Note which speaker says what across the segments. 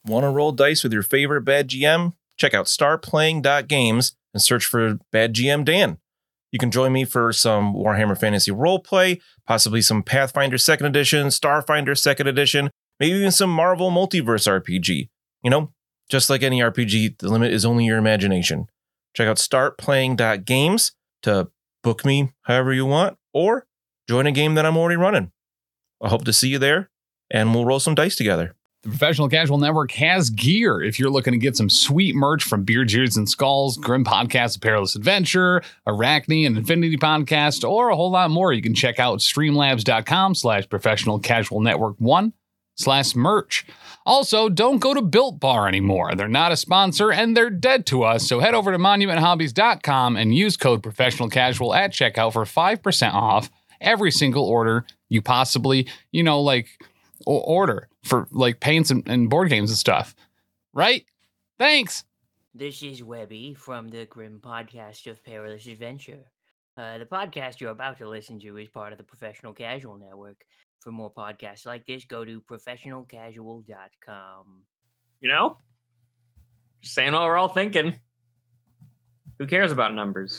Speaker 1: Want to roll dice with your favorite bad GM? Check out starplaying.games and search for Bad GM Dan. You can join me for some Warhammer Fantasy roleplay, possibly some Pathfinder 2nd Edition, Starfinder 2nd Edition, maybe even some Marvel Multiverse RPG. You know, just like any RPG, the limit is only your imagination. Check out startplaying.games to book me however you want, or join a game that I'm already running. I hope to see you there, and we'll roll some dice together.
Speaker 2: The Professional Casual Network has gear. If you're looking to get some sweet merch from Beards, Ears, and Skulls, Grim Podcast, A Perilous Adventure, Arachne, and Infinity Podcast, or a whole lot more, you can check out streamlabs.com/Professional Casual Network 1/merch. Also, don't go to Built Bar anymore. They're not a sponsor, and they're dead to us. So head over to monumenthobbies.com and use code Professional Casual at checkout for 5% off every single order you possibly, order for like paints and board games and stuff. Right? Thanks.
Speaker 3: This is Webby from the Grim Podcast of Perilous Adventure. The podcast you're about to listen to is part of the Professional Casual Network. For more podcasts like this, go to professionalcasual.com.
Speaker 4: Just saying what we're all thinking. Who cares about numbers?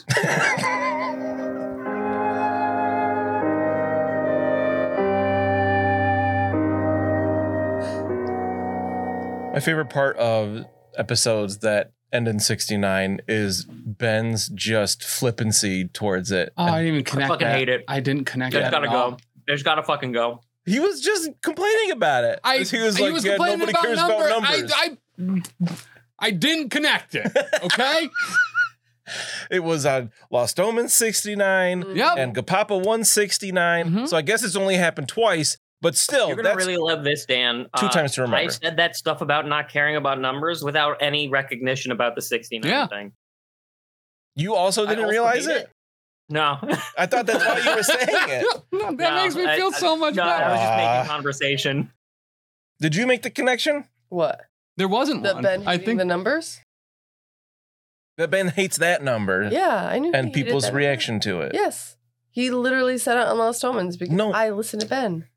Speaker 1: My favorite part of episodes that end in 69 is Ben's just flippancy towards it.
Speaker 2: Oh, I didn't even connect.
Speaker 4: I fucking hate it.
Speaker 2: I didn't connect.
Speaker 4: There's
Speaker 2: that
Speaker 4: gotta
Speaker 2: at all.
Speaker 4: go. There's gotta fucking go.
Speaker 1: He was just complaining about it. He was like, yeah, nobody cares about numbers.
Speaker 2: I didn't connect it. Okay.
Speaker 1: It was on Lost Omens 69 and Gapapa 169.
Speaker 2: Mm-hmm.
Speaker 1: So I guess it's only happened twice, but still,
Speaker 4: You're gonna really love this, Dan.
Speaker 1: 2 times to remember.
Speaker 4: I said that stuff about not caring about numbers without any recognition about the 69 thing.
Speaker 1: You also didn't realize it?
Speaker 4: No.
Speaker 1: I thought that's why you were saying it.
Speaker 2: That makes me feel so much better.
Speaker 4: I was just making conversation.
Speaker 1: Did you make the connection?
Speaker 5: What?
Speaker 2: There wasn't
Speaker 5: that
Speaker 2: one.
Speaker 5: Ben hating the numbers?
Speaker 1: That Ben hates that number.
Speaker 5: Yeah, I knew.
Speaker 1: And people's reaction to it.
Speaker 5: Yes. He literally said it on Lost Omens because I listened to Ben.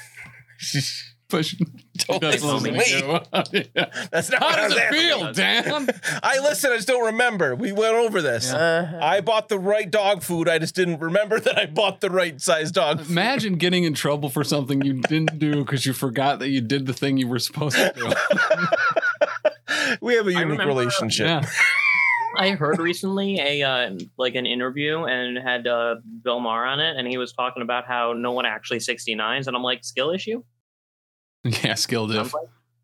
Speaker 1: Don't listen to me. That's not
Speaker 2: How
Speaker 1: what I
Speaker 2: does
Speaker 1: was
Speaker 2: it feel,
Speaker 1: asking.
Speaker 2: Dan?
Speaker 1: I listened, I just don't remember. We went over this. I bought the right dog food. I just didn't remember that I bought the right size dog food.
Speaker 2: Imagine getting in trouble for something you didn't do because you forgot that you did the thing you were supposed to do.
Speaker 1: We have a unique relationship.
Speaker 2: Yeah.
Speaker 4: I heard recently an interview and had Bill Maher on it, and he was talking about how no one actually 69s, and I'm like, skill issue?
Speaker 2: Yeah, skill diff.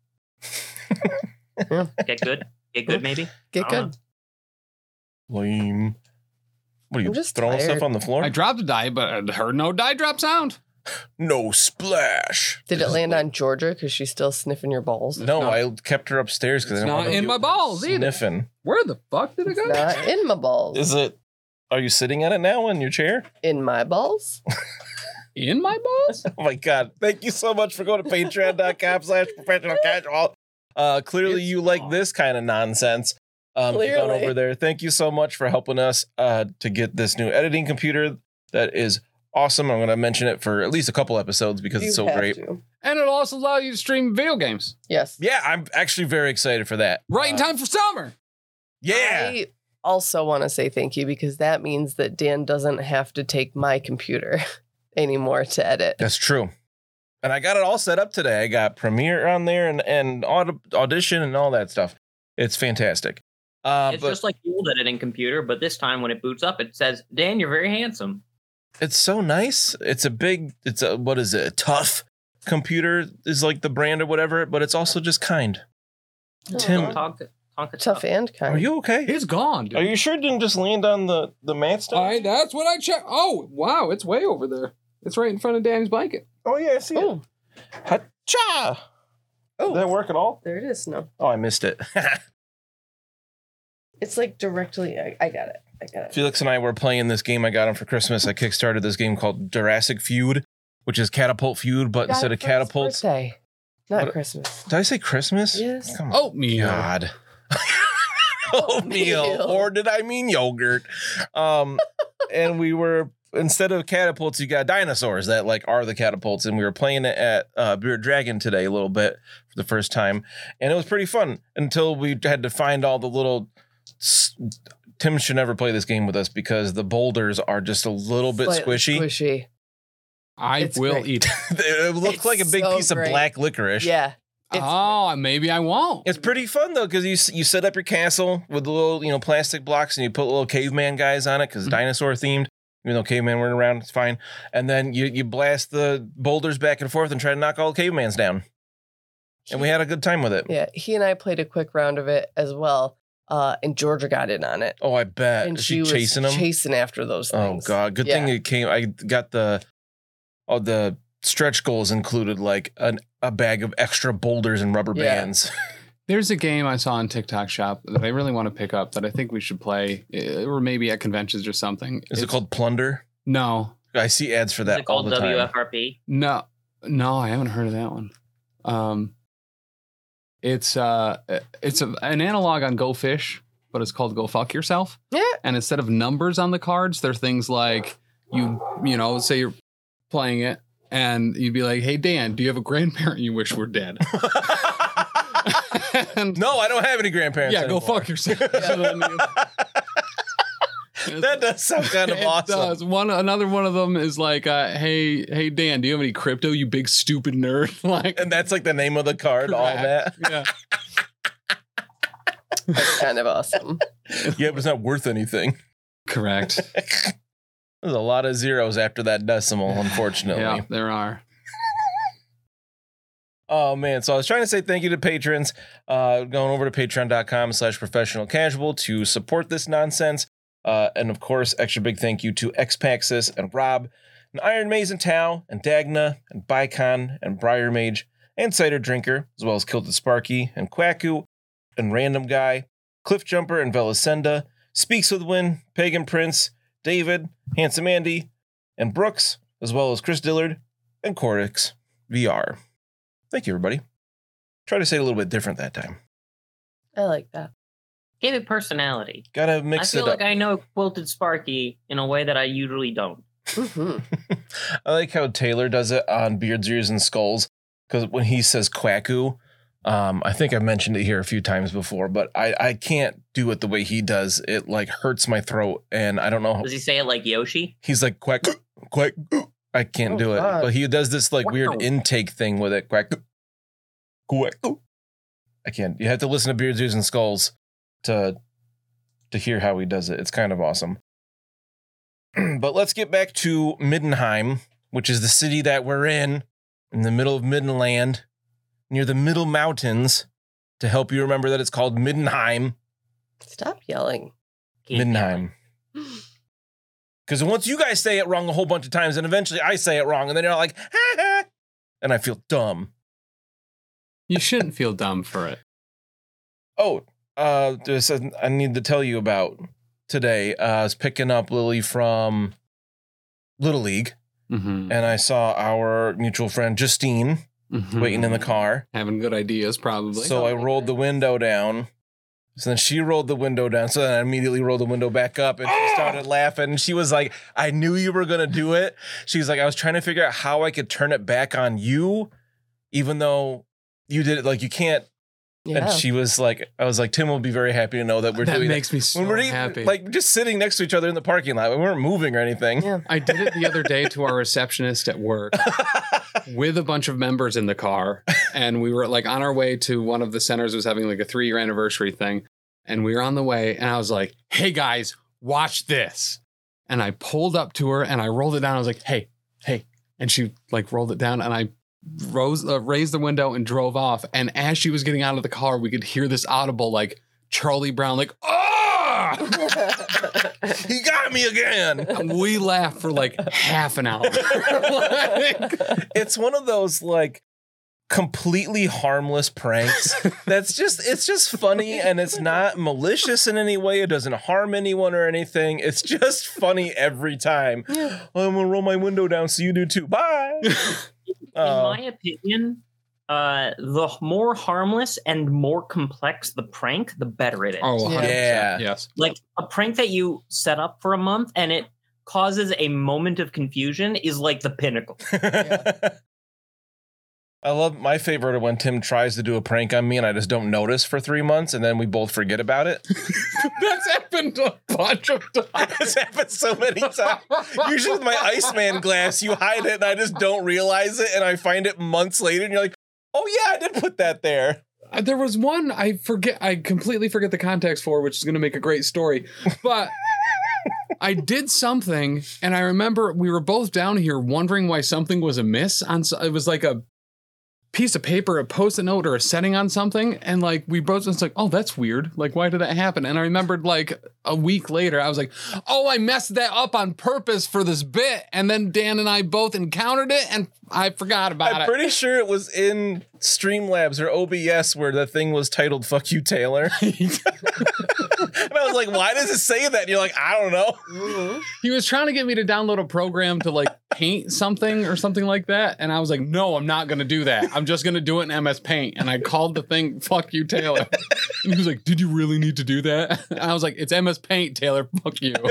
Speaker 4: Get good, maybe.
Speaker 5: Get good.
Speaker 1: Lame. What are you
Speaker 5: I'm just
Speaker 1: throwing
Speaker 5: tired.
Speaker 1: stuff on the floor?
Speaker 2: I dropped a die, but I heard no die drop sound.
Speaker 1: No splash.
Speaker 5: Did it land on Georgia because she's still sniffing your balls?
Speaker 1: No, I kept her upstairs because I
Speaker 2: It's
Speaker 1: don't
Speaker 2: not
Speaker 1: want
Speaker 2: in my balls either.
Speaker 1: sniffing.
Speaker 2: Where the fuck did it go?
Speaker 5: Not in my balls.
Speaker 1: Is it? Are you sitting on it now in your chair?
Speaker 5: In my balls?
Speaker 2: In my balls?
Speaker 1: Oh my God. Thank you so much for going to patreon.com/professional casual. Clearly you like this kind of nonsense. Going
Speaker 5: Clearly.
Speaker 1: over there. Thank you so much for helping us to get this new editing computer that is awesome. I'm going to mention it for at least a couple episodes because it's so great.
Speaker 2: And it'll also allow you to stream video games.
Speaker 5: Yes.
Speaker 1: Yeah, I'm actually very excited for that.
Speaker 2: Right in time for summer.
Speaker 1: Yeah.
Speaker 5: I also want to say thank you because that means that Dan doesn't have to take my computer anymore to edit.
Speaker 1: That's true. And I got it all set up today. I got Premiere on there and Audition and all that stuff. It's fantastic.
Speaker 4: It's just like the old editing computer, but this time when it boots up, it says, Dan, you're very handsome.
Speaker 1: It's so nice. What is it? A Tough computer is like the brand or whatever, but it's also just kind. Tim,
Speaker 5: Tough and kind.
Speaker 1: are you okay?
Speaker 2: It's gone, dude.
Speaker 1: Are you sure it didn't just land on the mat stuff?
Speaker 2: That's what I checked. Oh, wow. It's way over there. It's right in front of Danny's blanket.
Speaker 1: Oh, yeah, I see it. Ha-cha! Did that work at all?
Speaker 5: There it is. No.
Speaker 1: Oh, I missed it.
Speaker 5: It's like directly. I got it.
Speaker 1: Felix and I were playing this game I got him for Christmas. I kickstarted this game called Jurassic Feud, which is Catapult Feud, but instead of catapults.
Speaker 5: Birthday, not
Speaker 1: What-
Speaker 5: Christmas.
Speaker 1: Did I say Christmas?
Speaker 5: Yes.
Speaker 1: Come on.
Speaker 2: Oatmeal.
Speaker 1: God. Oatmeal. Or did I mean yogurt? And we were instead of catapults, you got dinosaurs that like are the catapults. And we were playing it at Beard Dragon today a little bit for the first time. And it was pretty fun until we had to find all the little... Tim should never play this game with us because the boulders are just a little bit
Speaker 5: Slightly
Speaker 1: squishy.
Speaker 2: I will
Speaker 5: great.
Speaker 2: eat.
Speaker 1: It looks
Speaker 5: It's
Speaker 1: like a big
Speaker 5: so
Speaker 1: piece
Speaker 5: great.
Speaker 1: of black licorice.
Speaker 5: Yeah.
Speaker 2: Oh, maybe I won't.
Speaker 1: It's pretty fun though because you set up your castle with the little plastic blocks and you put little caveman guys on it because
Speaker 2: Mhm.
Speaker 1: dinosaur themed. Even though caveman weren't around, it's fine. And then you blast the boulders back and forth and try to knock all the cavemans down. And we had a good time with it.
Speaker 5: Yeah, he and I played a quick round of it as well. And Georgia got in on it.
Speaker 1: Oh, I bet.
Speaker 5: And
Speaker 1: Is
Speaker 5: she was
Speaker 1: chasing them?
Speaker 5: chasing after those
Speaker 1: Oh
Speaker 5: things.
Speaker 1: God! Good thing it came. I got the stretch goals included like a bag of extra boulders and rubber
Speaker 5: Yeah.
Speaker 1: bands.
Speaker 2: There's a game I saw on TikTok Shop that I really want to pick up that I think we should play, or maybe at conventions or something.
Speaker 1: Is it called Plunder?
Speaker 2: No,
Speaker 1: I see ads for
Speaker 4: Is
Speaker 1: that
Speaker 4: it
Speaker 1: all
Speaker 4: called
Speaker 1: the time.
Speaker 4: WFRP?
Speaker 2: no, I haven't heard of that one. It's an analog on Go Fish, but it's called Go Fuck Yourself.
Speaker 5: Yeah.
Speaker 2: And instead of numbers on the cards, they're things like you say you're playing it and you'd be like, "Hey Dan, do you have a grandparent you wish were dead?" And
Speaker 1: No, I don't have any grandparents.
Speaker 2: yeah, go
Speaker 1: anymore.
Speaker 2: fuck yourself. So then
Speaker 1: That does sound kind of
Speaker 2: it
Speaker 1: awesome.
Speaker 2: does. Another one of them is like, hey Dan, do you have any crypto, you big stupid nerd? Like,
Speaker 1: And that's like the name of the card, all that.
Speaker 2: yeah.
Speaker 5: That's kind of awesome.
Speaker 1: Yeah, but it's not worth anything.
Speaker 2: Correct.
Speaker 1: There's a lot of zeros after that decimal, unfortunately.
Speaker 2: Yeah, there are.
Speaker 1: Oh man, so I was trying to say thank you to patrons, going over to patreon.com/professional casual to support this nonsense. And of course, extra big thank you to Xpaxis and Rob, and Iron Maze and Tau, and Dagna, and Bicon, and Briar Mage, and Cider Drinker, as well as Kilted Sparky, and Quacku, and Random Guy, Cliff Jumper, and Velasenda, Speaks with Win, Pagan Prince, David, Handsome Andy, and Brooks, as well as Chris Dillard, and Corix VR. Thank you, everybody. Try to say it a little bit different that time.
Speaker 5: I like that.
Speaker 4: Gave it personality.
Speaker 1: Gotta mix
Speaker 4: I feel
Speaker 1: it
Speaker 4: like
Speaker 1: up.
Speaker 4: I know Quilted Sparky in a way that I usually don't.
Speaker 5: hmm
Speaker 1: I like how Taylor does it on Beards, Ears, and Skulls, because when he says Quacku, I think I've mentioned it here a few times before, but I can't do it the way he does. It like hurts my throat, and I don't know.
Speaker 4: Does he say it like Yoshi?
Speaker 1: He's like quack, quack. I can't
Speaker 5: Oh,
Speaker 1: do it,
Speaker 5: God.
Speaker 1: but he does this like weird
Speaker 4: Wow.
Speaker 1: intake thing with it. Quack, quack. I can't. You have to listen to Beards, Ears, and Skulls to hear how he does it. It's kind of awesome. But let's get back to Middenheim, which is the city that we're in the middle of Middenland, near the Middle Mountains, to help you remember that it's called Middenheim.
Speaker 5: Stop yelling.
Speaker 4: Keep
Speaker 1: Middenheim. Because once you guys say it wrong a whole bunch of times, and eventually I say it wrong, and then you're like, ha ha, and I feel dumb.
Speaker 2: You shouldn't feel dumb for it.
Speaker 1: Oh, there's I need to tell you about today. I was picking up Lily from Little League,
Speaker 2: Mm-hmm.
Speaker 1: and I saw our mutual friend Justine waiting in the car.
Speaker 2: Having good ideas, probably.
Speaker 1: So I rolled the window down. So then she rolled the window down. So then I immediately rolled the window back up, and she started laughing. And she was like, I knew you were going to do it. She's like, I was trying to figure out how I could turn it back on you, even though you did it. Like, you can't.
Speaker 5: Yeah.
Speaker 1: And she was like, I was like, Tim will be very happy to know that we're
Speaker 2: that
Speaker 1: doing
Speaker 2: makes me so
Speaker 1: when we're
Speaker 2: happy.
Speaker 1: like just sitting next to each other in the parking lot. We weren't moving or anything.
Speaker 5: Yeah.
Speaker 2: I did it the other day to our receptionist at work with a bunch of members in the car. And we were like on our way to one of the centers was having like a 3-year anniversary thing. And we were on the way and I was like, hey guys, watch this. And I pulled up to her and I rolled it down. I was like, hey. And she like rolled it down and I raised the window and drove off. And as she was getting out of the car, we could hear this audible like Charlie Brown, like, oh!
Speaker 1: He got me again.
Speaker 2: And we laughed for like half an hour. Like,
Speaker 1: It's one of those like completely harmless pranks. It's just funny, and it's not malicious in any way. It doesn't harm anyone or anything. It's just funny every time.
Speaker 5: Yeah.
Speaker 1: I'm gonna roll my window down so you do too. Bye.
Speaker 4: In my opinion, the more harmless and more complex the prank, the better it is.
Speaker 2: oh, 100%.
Speaker 1: Yeah.
Speaker 2: Yes.
Speaker 4: Like a prank that you set up for a month and it causes a moment of confusion is like the pinnacle.
Speaker 1: I love my favorite when Tim tries to do a prank on me and I just don't notice for 3 months and then we both forget about it.
Speaker 2: That's happened a bunch of times.
Speaker 1: It's happened so many times. Usually with my Iceman glass, you hide it and I just don't realize it and I find it months later and you're like, oh yeah, I did put that there.
Speaker 2: There was one I completely forget the context for, which is going to make a great story. But I did something and I remember we were both down here wondering why something was amiss. It was like a piece of paper, a post-it note or a setting on something, and like we both was like, oh, that's weird, like why did that happen? And I remembered like a week later I was like, oh, I messed that up on purpose for this bit, and then Dan and I both encountered it and I forgot about it.
Speaker 1: I'm pretty sure it was in Streamlabs or OBS where the thing was titled "Fuck You, Taylor." And I was like, why does it say that? And you're like, I don't know.
Speaker 2: He was trying to get me to download a program to like paint something or something like that. And I was like, no, I'm not going to do that. I'm just going to do it in MS Paint. And I called the thing "Fuck You, Taylor." And he was like, did you really need to do that? And I was like, it's MS Paint, Taylor. Fuck you.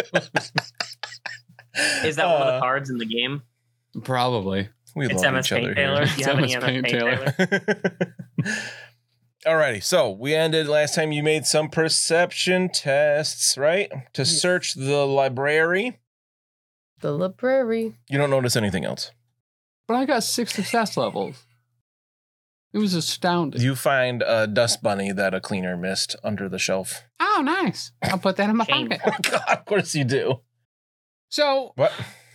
Speaker 4: Is that one of the cards in the game?
Speaker 2: Probably.
Speaker 4: It's MS Paint, Taylor. Do you have any MS Paint, Taylor?
Speaker 1: Alrighty, so we ended last time. You made some perception tests, right? To search the library.
Speaker 5: The library.
Speaker 1: You don't notice anything else.
Speaker 2: But I got 6 success levels. It was astounding.
Speaker 1: You find a dust bunny that a cleaner missed under the shelf.
Speaker 2: Oh, nice. I'll put that in my
Speaker 4: Shame.
Speaker 2: pocket.
Speaker 1: Oh, God, of course you do.
Speaker 2: So,
Speaker 1: What?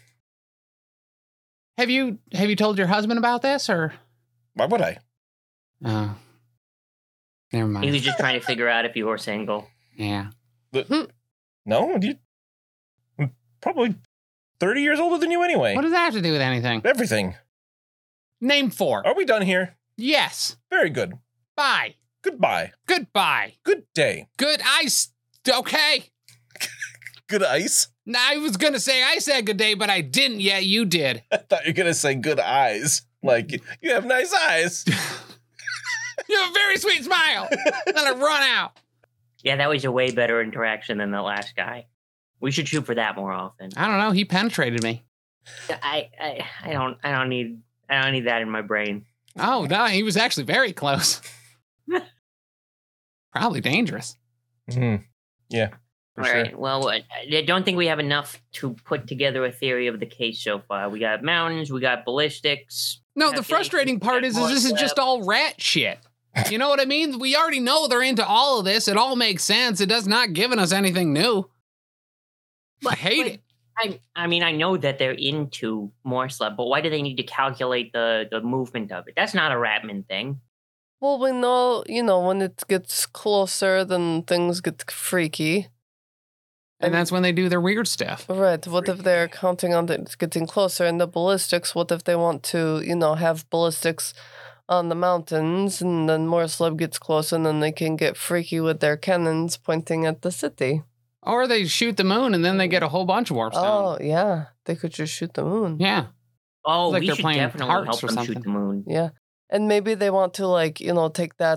Speaker 2: have you told your husband about this, or?
Speaker 1: Why would I?
Speaker 2: Oh, never
Speaker 4: He
Speaker 2: mind.
Speaker 4: was just trying to figure out if you were single.
Speaker 2: Yeah.
Speaker 1: No, I'm probably 30 years older than you anyway.
Speaker 2: What does that have to do with anything?
Speaker 1: Everything.
Speaker 2: Name 4.
Speaker 1: Are we done here?
Speaker 2: Yes.
Speaker 1: Very good.
Speaker 2: Bye.
Speaker 1: Goodbye.
Speaker 2: Goodbye.
Speaker 1: Good day.
Speaker 2: Good ice. Okay.
Speaker 1: Good ice.
Speaker 2: Now, I was going to say I said good day, but I didn't yet. You did.
Speaker 1: I thought you were going to say good eyes. Like, you have nice eyes.
Speaker 2: You have a very sweet smile. Then I run out.
Speaker 4: Yeah, that was a way better interaction than the last guy. We should shoot for that more often.
Speaker 2: I don't know. He penetrated me.
Speaker 4: I don't need that in my brain.
Speaker 2: Oh, no. He was actually very close. Probably dangerous.
Speaker 1: Mm-hmm. Yeah. For
Speaker 4: All
Speaker 1: sure.
Speaker 4: right. Well, I don't think we have enough to put together a theory of the case so far. We got mountains, we got ballistics.
Speaker 2: No, the frustrating part is this is just all rat shit. You know what I mean? We already know they're into all of this. It all makes sense. It does not giving us anything new. I hate it.
Speaker 4: I mean, I know that they're into Morslab, but why do they need to calculate the movement of it? That's not a Ratman thing.
Speaker 5: Well, we know, when it gets closer, then things get freaky.
Speaker 2: And that's when they do their weird stuff.
Speaker 5: Right. What if they're counting on it getting closer? And the ballistics, what if they want to, have ballistics on the mountains and then Morslab gets closer and then they can get freaky with their cannons pointing at the city?
Speaker 2: Or they shoot the moon and then they get a whole bunch of warp stone.
Speaker 5: Oh, yeah. They could just shoot the moon.
Speaker 2: Yeah.
Speaker 4: Oh,
Speaker 2: Like
Speaker 4: we
Speaker 2: they're
Speaker 4: should
Speaker 2: playing
Speaker 4: definitely
Speaker 2: hearts
Speaker 4: help
Speaker 2: or
Speaker 4: them
Speaker 2: something.
Speaker 4: shoot the moon.
Speaker 5: Yeah. And maybe they want to, take that,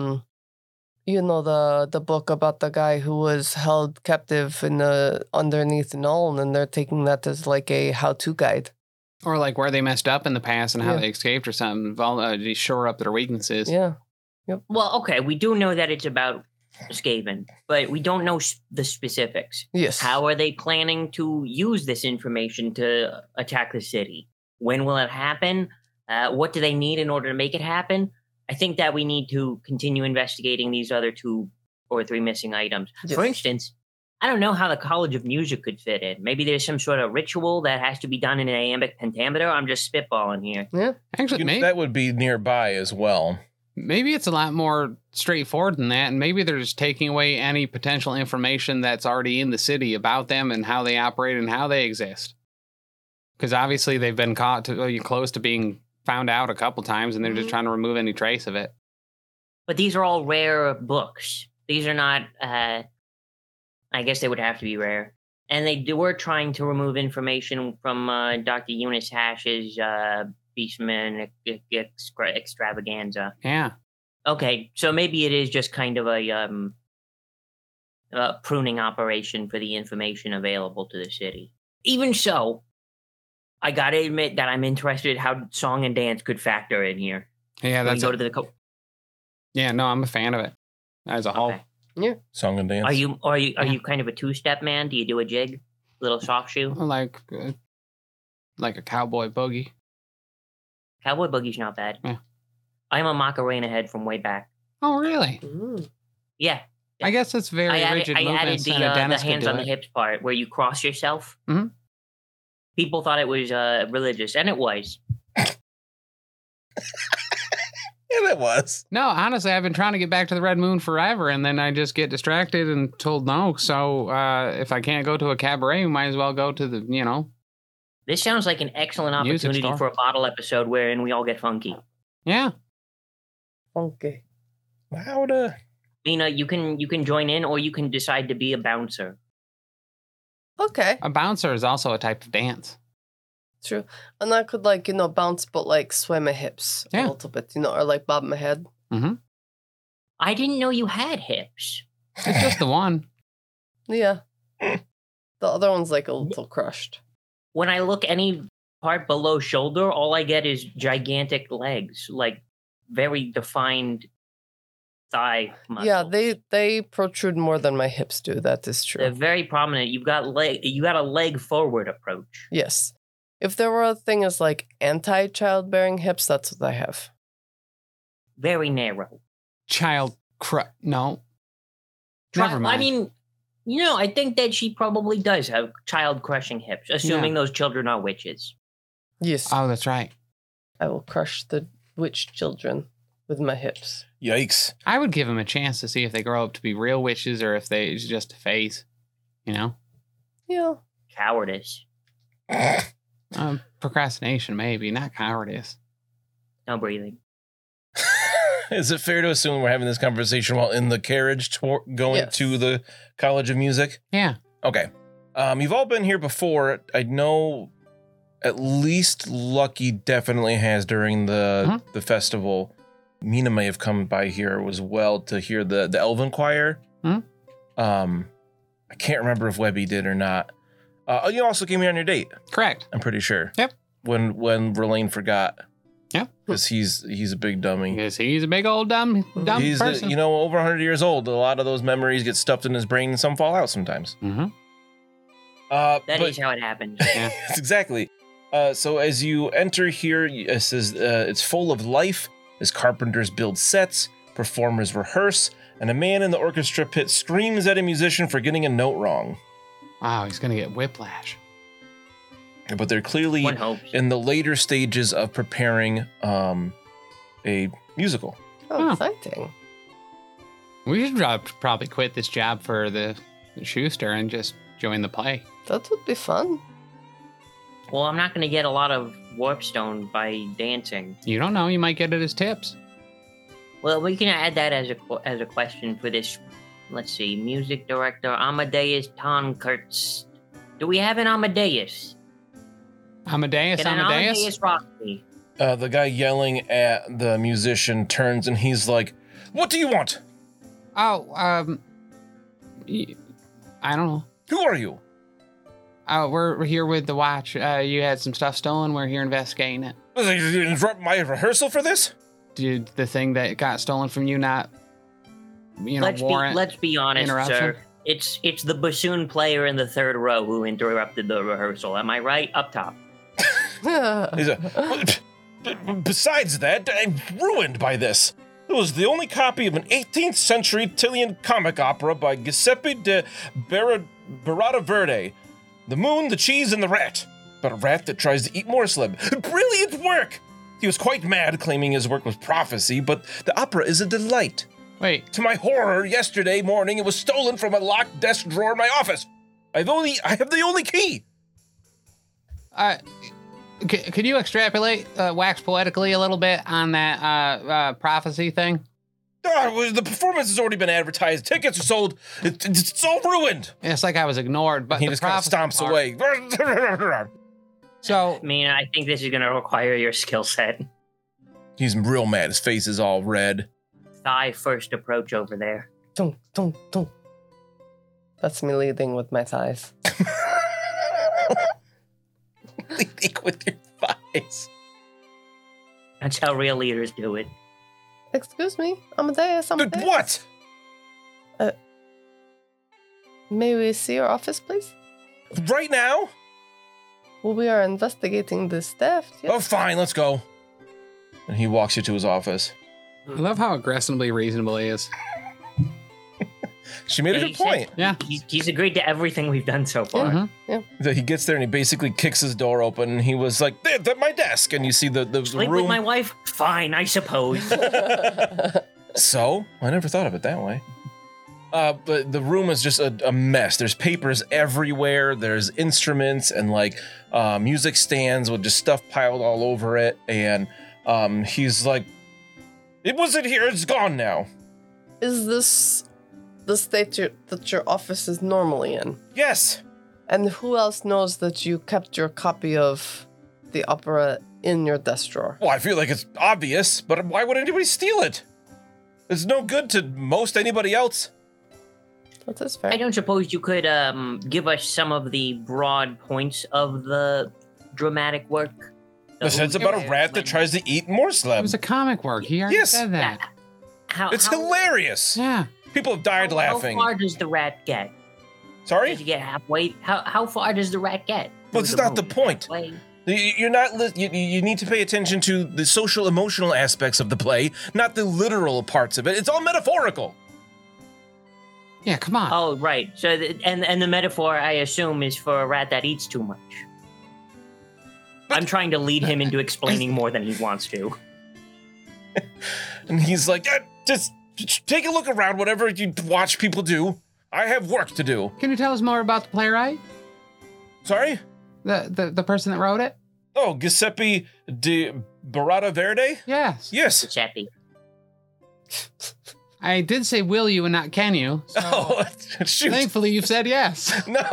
Speaker 5: the book about the guy who was held captive in underneath Nuln, and they're taking that as like a how-to guide.
Speaker 2: Or like where they messed up in the past and how
Speaker 5: Yeah.
Speaker 2: they escaped or something. To shore up their weaknesses.
Speaker 5: Yeah.
Speaker 4: Well, okay, we do know that it's about Skaven, but we don't know the specifics.
Speaker 5: Yes.
Speaker 4: How are they planning to use this information to attack the city? When will it happen? What do they need in order to make it happen? I think that we need to continue investigating these other 2 or 3 missing items.
Speaker 5: Yes.
Speaker 4: For instance, I don't know how the College of Music could fit in. Maybe there's some sort of ritual that has to be done in an iambic pentameter. I'm just spitballing here.
Speaker 2: Actually,
Speaker 1: That would be nearby as well.
Speaker 2: maybe it's a lot more straightforward than that. And maybe they're just taking away any potential information that's already in the city about them and how they operate and how they exist. Because obviously they've been caught close to being found out a couple times and they're just trying to remove any trace of it.
Speaker 4: But these are all rare books. These are not, I guess they would have to be rare. And they were trying to remove information from Dr. Eunice Hash's Beastman extravaganza.
Speaker 2: Yeah.
Speaker 4: Okay, so maybe it is just kind of a pruning operation for the information available to the city. Even so, I gotta admit that I'm interested how song and dance could factor in here.
Speaker 2: Yeah,
Speaker 4: When we
Speaker 2: that's
Speaker 4: go to the
Speaker 2: yeah. No, I'm a fan of it as a whole.
Speaker 4: okay.
Speaker 1: Song and dance.
Speaker 4: Are you kind of a two-step man? Do you do a jig, little soft shoe?
Speaker 2: Like a cowboy boogie.
Speaker 4: Cowboy boogie's not bad.
Speaker 2: Yeah.
Speaker 4: I'm a Macarena head from way back.
Speaker 2: Oh, really?
Speaker 4: Yeah,
Speaker 2: I guess it's very
Speaker 4: I
Speaker 2: rigid
Speaker 4: added
Speaker 2: movements,
Speaker 4: the
Speaker 2: and a dentist could
Speaker 4: hands
Speaker 2: do
Speaker 4: on the
Speaker 2: it.
Speaker 4: hips part where you cross yourself.
Speaker 2: Mhm.
Speaker 4: People thought it was religious, and it was.
Speaker 1: Yeah, that was.
Speaker 2: No, honestly, I've been trying to get back to the Red Moon forever, and then I just get distracted and told no. So if I can't go to a cabaret, we might as well go to the,
Speaker 4: This sounds like an excellent
Speaker 2: Music
Speaker 4: opportunity
Speaker 2: store.
Speaker 4: for a bottle episode wherein we all get funky.
Speaker 2: yeah.
Speaker 5: Funky.
Speaker 1: How to?
Speaker 4: Mina, you can join in, or you can decide to be a bouncer.
Speaker 5: Okay,
Speaker 2: A bouncer is also a type of dance.
Speaker 5: true. And I could bounce, but sway my hips
Speaker 2: Yeah.
Speaker 5: a little bit, or bob my head.
Speaker 4: I didn't know you had hips.
Speaker 2: It's just the one.
Speaker 5: Yeah. The other one's a little crushed.
Speaker 4: When I look any part below shoulder, all I get is gigantic legs, like very defined thigh muscles.
Speaker 5: Yeah, they protrude more than my hips do. That is
Speaker 4: They're
Speaker 5: true.
Speaker 4: very prominent. You got a leg forward approach.
Speaker 5: Yes. If there were a thing as anti-childbearing hips, that's what I have.
Speaker 4: Very narrow.
Speaker 2: No. Never mind.
Speaker 4: I mean, I think that she probably does have child crushing hips, assuming those children are witches.
Speaker 5: Yes.
Speaker 2: Oh, that's right.
Speaker 5: I will crush the witch children with my hips.
Speaker 1: Yikes.
Speaker 2: I would give them a chance to see if they grow up to be real witches or if it's just a phase,
Speaker 5: Yeah.
Speaker 4: Cowardice.
Speaker 2: Procrastination, maybe, not cowardice.
Speaker 4: No breathing.
Speaker 1: Is it fair to assume we're having this conversation while in the carriage going
Speaker 5: Yes.
Speaker 1: to the College of Music?
Speaker 2: Yeah.
Speaker 1: Okay. You've all been here before. I know at least Lucky definitely has during the festival. Mina may have come by here as well to hear the Elven Choir. I can't remember if Webby did or not. You also came here on your date,
Speaker 2: Correct.
Speaker 1: I'm pretty sure.
Speaker 2: Yep.
Speaker 1: When Verlaine forgot.
Speaker 2: Yep.
Speaker 1: Because he's a big dummy.
Speaker 2: Because he's a big old dumb
Speaker 1: He's
Speaker 2: person.
Speaker 1: over 100 years old. A lot of those memories get stuffed in his brain and some fall out sometimes.
Speaker 2: Mm-hmm.
Speaker 4: That is how it happens.
Speaker 1: Yes, exactly. So as you enter here, it says it's full of life as carpenters build sets, performers rehearse, and a man in the orchestra pit screams at a musician for getting a note wrong.
Speaker 2: Wow, he's going to get whiplash.
Speaker 1: But they're clearly
Speaker 4: One hopes.
Speaker 1: in the later stages of preparing a musical.
Speaker 5: Oh,
Speaker 2: Huh.
Speaker 5: exciting.
Speaker 2: We should probably quit this job for the Schuster and just join the play.
Speaker 5: That would be fun.
Speaker 4: Well, I'm not going to get a lot of warpstone by dancing.
Speaker 2: You don't know. You might get it as tips.
Speaker 4: Well, we can add that as a question for this. Let's see, music director Amadeus Tonkertz. Do we have an Amadeus?
Speaker 2: Amadeus,
Speaker 4: Can an
Speaker 2: Amadeus?
Speaker 4: Amadeus rock me?
Speaker 1: The guy yelling at the musician turns and he's like, "What do you want?
Speaker 2: Oh, I don't know.
Speaker 1: Who are you?"
Speaker 2: Oh, we're here with the watch. You had some stuff stolen. We're here investigating it.
Speaker 1: You interrupt my rehearsal for this?
Speaker 2: Did the thing that got stolen from you not, warrant?
Speaker 4: Let's be honest,
Speaker 2: interruption?
Speaker 4: sir. It's the bassoon player in the third row who interrupted the rehearsal. Am I right? Up top.
Speaker 1: He's besides that, I'm ruined by this. It was the only copy of an 18th century Italian comic opera by Giuseppe de Barata Verde. The Moon, the Cheese, and the Rat. About a rat that tries to eat Morsleb. Brilliant work! He was quite mad, claiming his work was prophecy, but the opera is a delight.
Speaker 2: Wait,
Speaker 1: To my horror, yesterday morning it was stolen from a locked desk drawer in my office. I have the only key.
Speaker 2: could you extrapolate, wax poetically a little bit on that prophecy thing?
Speaker 1: The performance has already been advertised. Tickets are sold. It's all ruined.
Speaker 2: It's like I was ignored, but
Speaker 1: He
Speaker 2: the
Speaker 1: just kind of
Speaker 2: prophecy
Speaker 1: stomps
Speaker 2: part-
Speaker 1: away.
Speaker 2: So,
Speaker 4: I mean, I think this is going to require your skill set.
Speaker 1: He's real mad. His face is all red.
Speaker 4: Thigh first approach over there.
Speaker 5: Dunk, dunk, dunk. That's me leading with my thighs.
Speaker 1: really think with your thighs.
Speaker 4: That's how real leaders do it.
Speaker 5: Excuse me, Amadeus.
Speaker 1: Dude, what?
Speaker 5: May we see your office, please?
Speaker 1: Right now?
Speaker 5: Well, we are investigating this theft. Yes.
Speaker 1: Oh, fine, let's go. And he walks you to his office.
Speaker 2: I love how aggressively reasonable he is.
Speaker 1: She made a
Speaker 4: Yeah,
Speaker 1: good point.
Speaker 2: Yeah.
Speaker 4: He's agreed to everything we've done so far.
Speaker 2: Mhm.
Speaker 1: That he gets there and he basically kicks his door open and he was like, "There, at my desk." And you see the
Speaker 4: Sleep
Speaker 1: room.
Speaker 4: with my wife? Fine, I suppose.
Speaker 1: So, I never thought of it that way. But the room is just a mess. There's papers everywhere. There's instruments and like music stands with just stuff piled all over it. And he's like, "It wasn't here. It's gone now."
Speaker 5: Is this the state that your office is normally in?
Speaker 1: Yes.
Speaker 5: And who else knows that you kept your copy of the opera in your desk drawer?
Speaker 1: Well, I feel like it's obvious, but why would anybody steal it? It's no good to most anybody else.
Speaker 5: That is fair.
Speaker 4: I don't suppose you could give us some of the broad points of the dramatic work?
Speaker 1: Listen, it's about a rat that tries to eat more
Speaker 2: It
Speaker 1: slab.
Speaker 2: was a comic work. He already
Speaker 1: Yes.
Speaker 2: said that.
Speaker 1: It's hilarious.
Speaker 2: Yeah.
Speaker 1: People have died laughing.
Speaker 4: How far does the rat get?
Speaker 1: Sorry?
Speaker 4: Does he get halfway? How far does the rat get?
Speaker 1: Well,
Speaker 4: through
Speaker 1: it's not the
Speaker 4: movie?
Speaker 1: point.
Speaker 4: Halfway?
Speaker 1: You're not. You need to pay attention to the social emotional aspects of the play, not the literal parts of it. It's all metaphorical.
Speaker 2: Yeah, come on.
Speaker 4: Oh, right. So, and the metaphor, I assume, is for a rat that eats too much. I'm trying to lead him into explaining more than he wants to.
Speaker 1: And he's like, just take a look around. Whatever you watch people do, I have work to do.
Speaker 2: Can you tell us more about the playwright?
Speaker 1: Sorry.
Speaker 2: The person that wrote it?
Speaker 1: Oh, Giuseppe de Barata Verde.
Speaker 2: Yes.
Speaker 1: Yes.
Speaker 4: Chappy.
Speaker 2: I did say will you and not can you. So
Speaker 1: Oh, shoot.
Speaker 2: thankfully you've said yes.
Speaker 1: No,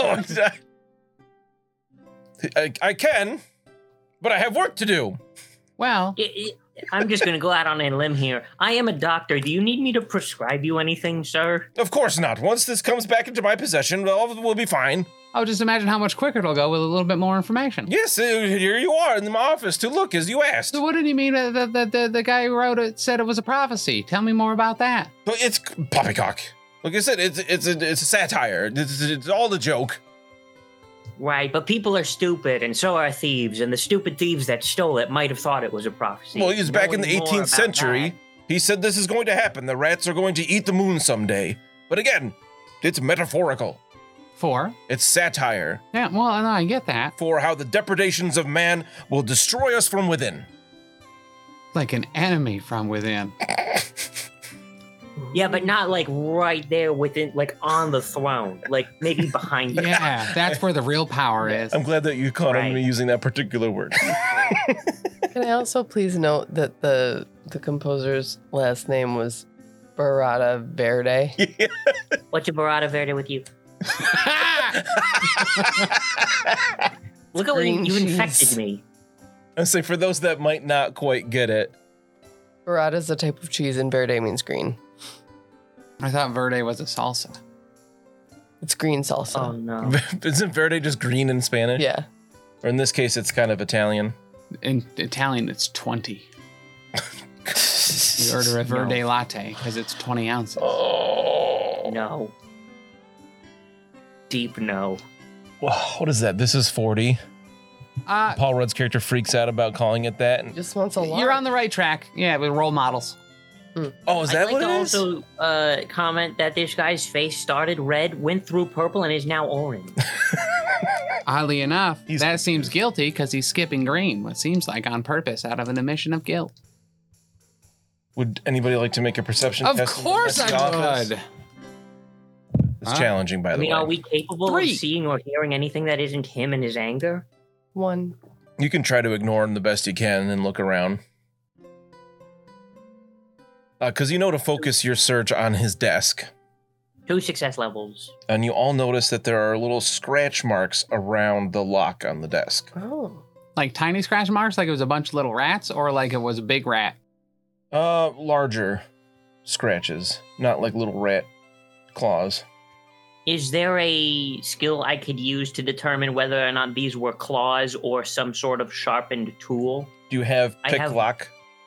Speaker 1: I can, but I have work to do.
Speaker 2: Well,
Speaker 4: I'm just going to go out on a limb here. I am a doctor. Do you need me to prescribe you anything, sir?
Speaker 1: Of course not. Once this comes back into my possession, all of it will be fine.
Speaker 2: oh, just imagine how much quicker it'll go with a little bit more information.
Speaker 1: Yes, here you are in my office to look as you asked.
Speaker 2: So what did he mean the guy who wrote it said it was a prophecy? Tell me more about that.
Speaker 1: But it's poppycock. Like I said, it's a satire. It's all a joke.
Speaker 4: Right, but people are stupid, and so are thieves, and the stupid thieves that stole it might have thought it was a prophecy.
Speaker 1: Well, he was back in the
Speaker 4: Knowing more
Speaker 1: 18th
Speaker 4: about
Speaker 1: century.
Speaker 4: that-
Speaker 1: He said this is going to happen. The rats are going to eat the moon someday. But again, it's metaphorical.
Speaker 2: For?
Speaker 1: It's satire
Speaker 2: Yeah, well, no, I get that.
Speaker 1: for how the depredations of man will destroy us from within.
Speaker 2: Like an enemy from within.
Speaker 4: Yeah, but not like right there within, like on the throne, like maybe behind you.
Speaker 2: Yeah, that's where the real power is.
Speaker 1: I'm glad that you caught on
Speaker 4: Right.
Speaker 1: me using that particular word.
Speaker 5: Can I also please note that the composer's last name was Barata Verde?
Speaker 4: What's a Barata Verde with you? Look at what
Speaker 5: Green
Speaker 4: you
Speaker 5: cheese.
Speaker 4: infected me.
Speaker 1: I say for those that might not quite get it,
Speaker 5: Burrata is a type of cheese and verde means green.
Speaker 2: I thought verde was a salsa.
Speaker 5: It's green salsa.
Speaker 4: Oh no.
Speaker 1: isn't verde just green in Spanish?
Speaker 5: Yeah.
Speaker 1: Or in this case, it's kind of Italian.
Speaker 2: In Italian, it's 20. You order a verde latte because it's 20 ounces.
Speaker 1: Oh.
Speaker 4: No. Deep no.
Speaker 1: What is that? This is 40. Paul Rudd's character freaks out about calling it that. And,
Speaker 5: Just wants a lot.
Speaker 2: You're on the right track. Yeah, with role models.
Speaker 1: oh, is that
Speaker 4: I'd
Speaker 1: what
Speaker 4: like
Speaker 1: it
Speaker 4: to
Speaker 1: is?
Speaker 4: also comment that this guy's face started red, went through purple, and is now orange.
Speaker 2: Oddly enough,
Speaker 1: He's-
Speaker 2: that seems guilty because he's skipping green, what seems like on purpose out of an admission of guilt.
Speaker 1: Would anybody like to make a perception
Speaker 2: Of
Speaker 1: test?
Speaker 2: course
Speaker 1: against the
Speaker 2: I
Speaker 1: office?
Speaker 2: would.
Speaker 1: It's challenging, by
Speaker 4: I
Speaker 1: the
Speaker 4: mean,
Speaker 1: way.
Speaker 4: are we capable
Speaker 2: 3.
Speaker 4: of seeing or hearing anything that isn't him and his anger?
Speaker 5: 1.
Speaker 1: You can try to ignore him the best you can and look around. Because you know to focus your search on his desk.
Speaker 4: 2 success levels.
Speaker 1: And you all notice that there are little scratch marks around the lock on the desk.
Speaker 5: Oh.
Speaker 2: Like tiny scratch marks, like it was a bunch of little rats, or like it was a big rat.
Speaker 1: Larger scratches, not like little rat claws.
Speaker 4: Is there a skill I could use to determine whether or not these were claws or some sort of sharpened tool?
Speaker 1: Do you have
Speaker 4: I
Speaker 1: pick
Speaker 4: have-
Speaker 1: lock?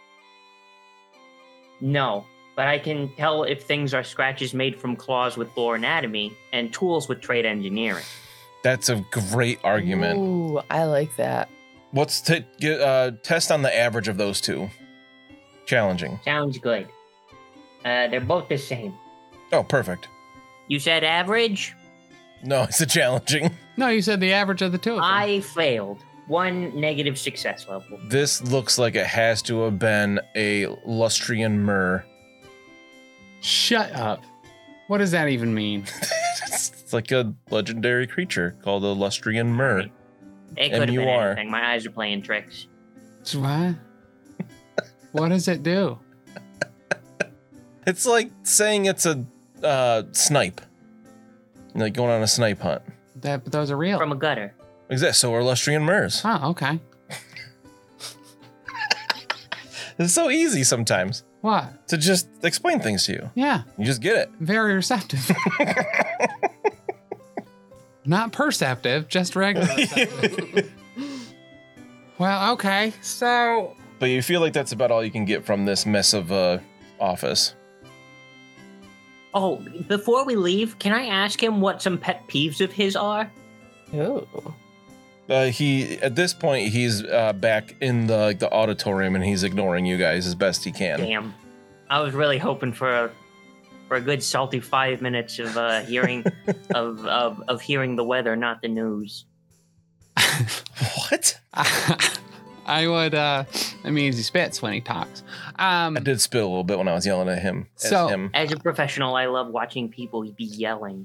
Speaker 4: No, but I can tell if things are scratches made from claws with lore anatomy and tools with trade engineering.
Speaker 1: That's a great argument.
Speaker 5: Ooh, I like that.
Speaker 1: What's test on the average of those two? Challenging.
Speaker 4: Sounds good. They're both the same.
Speaker 1: Oh, perfect.
Speaker 4: You said average?
Speaker 1: No, it's a challenging.
Speaker 2: No, you said the average of the two of them.
Speaker 4: I failed. 1 negative success level.
Speaker 1: This looks like it has to have been a Lustrian Myrrh.
Speaker 2: Shut up. What does that even mean?
Speaker 1: It's like a legendary creature called a Lustrian Myrrh.
Speaker 4: It could have been
Speaker 1: MUR.
Speaker 4: anything. My eyes are playing tricks.
Speaker 2: What? What does it do?
Speaker 1: It's like saying it's a snipe. Like going on a snipe hunt.
Speaker 2: Those are real.
Speaker 4: From a gutter.
Speaker 1: Exactly. So are Lustrian Myrrhs.
Speaker 2: Oh, okay.
Speaker 1: It's so easy sometimes
Speaker 2: What?
Speaker 1: to just explain things to you.
Speaker 2: Yeah,
Speaker 1: You just get it.
Speaker 2: very receptive. Not perceptive, just regular receptive. Well, okay. So,
Speaker 1: But you feel like that's about all you can get from this mess of office.
Speaker 4: Oh, before we leave, can I ask him what some pet peeves of his are?
Speaker 5: Ooh.
Speaker 1: He at this point he's back in the auditorium and he's ignoring you guys as best he can.
Speaker 4: Damn. I was really hoping for a good salty 5 minutes of hearing of hearing the weather, not the news.
Speaker 1: What?
Speaker 2: I would, that means he spits when he talks.
Speaker 1: I did spit a little bit when I was yelling at him.
Speaker 2: So-
Speaker 4: As a professional, I love watching people be yelling.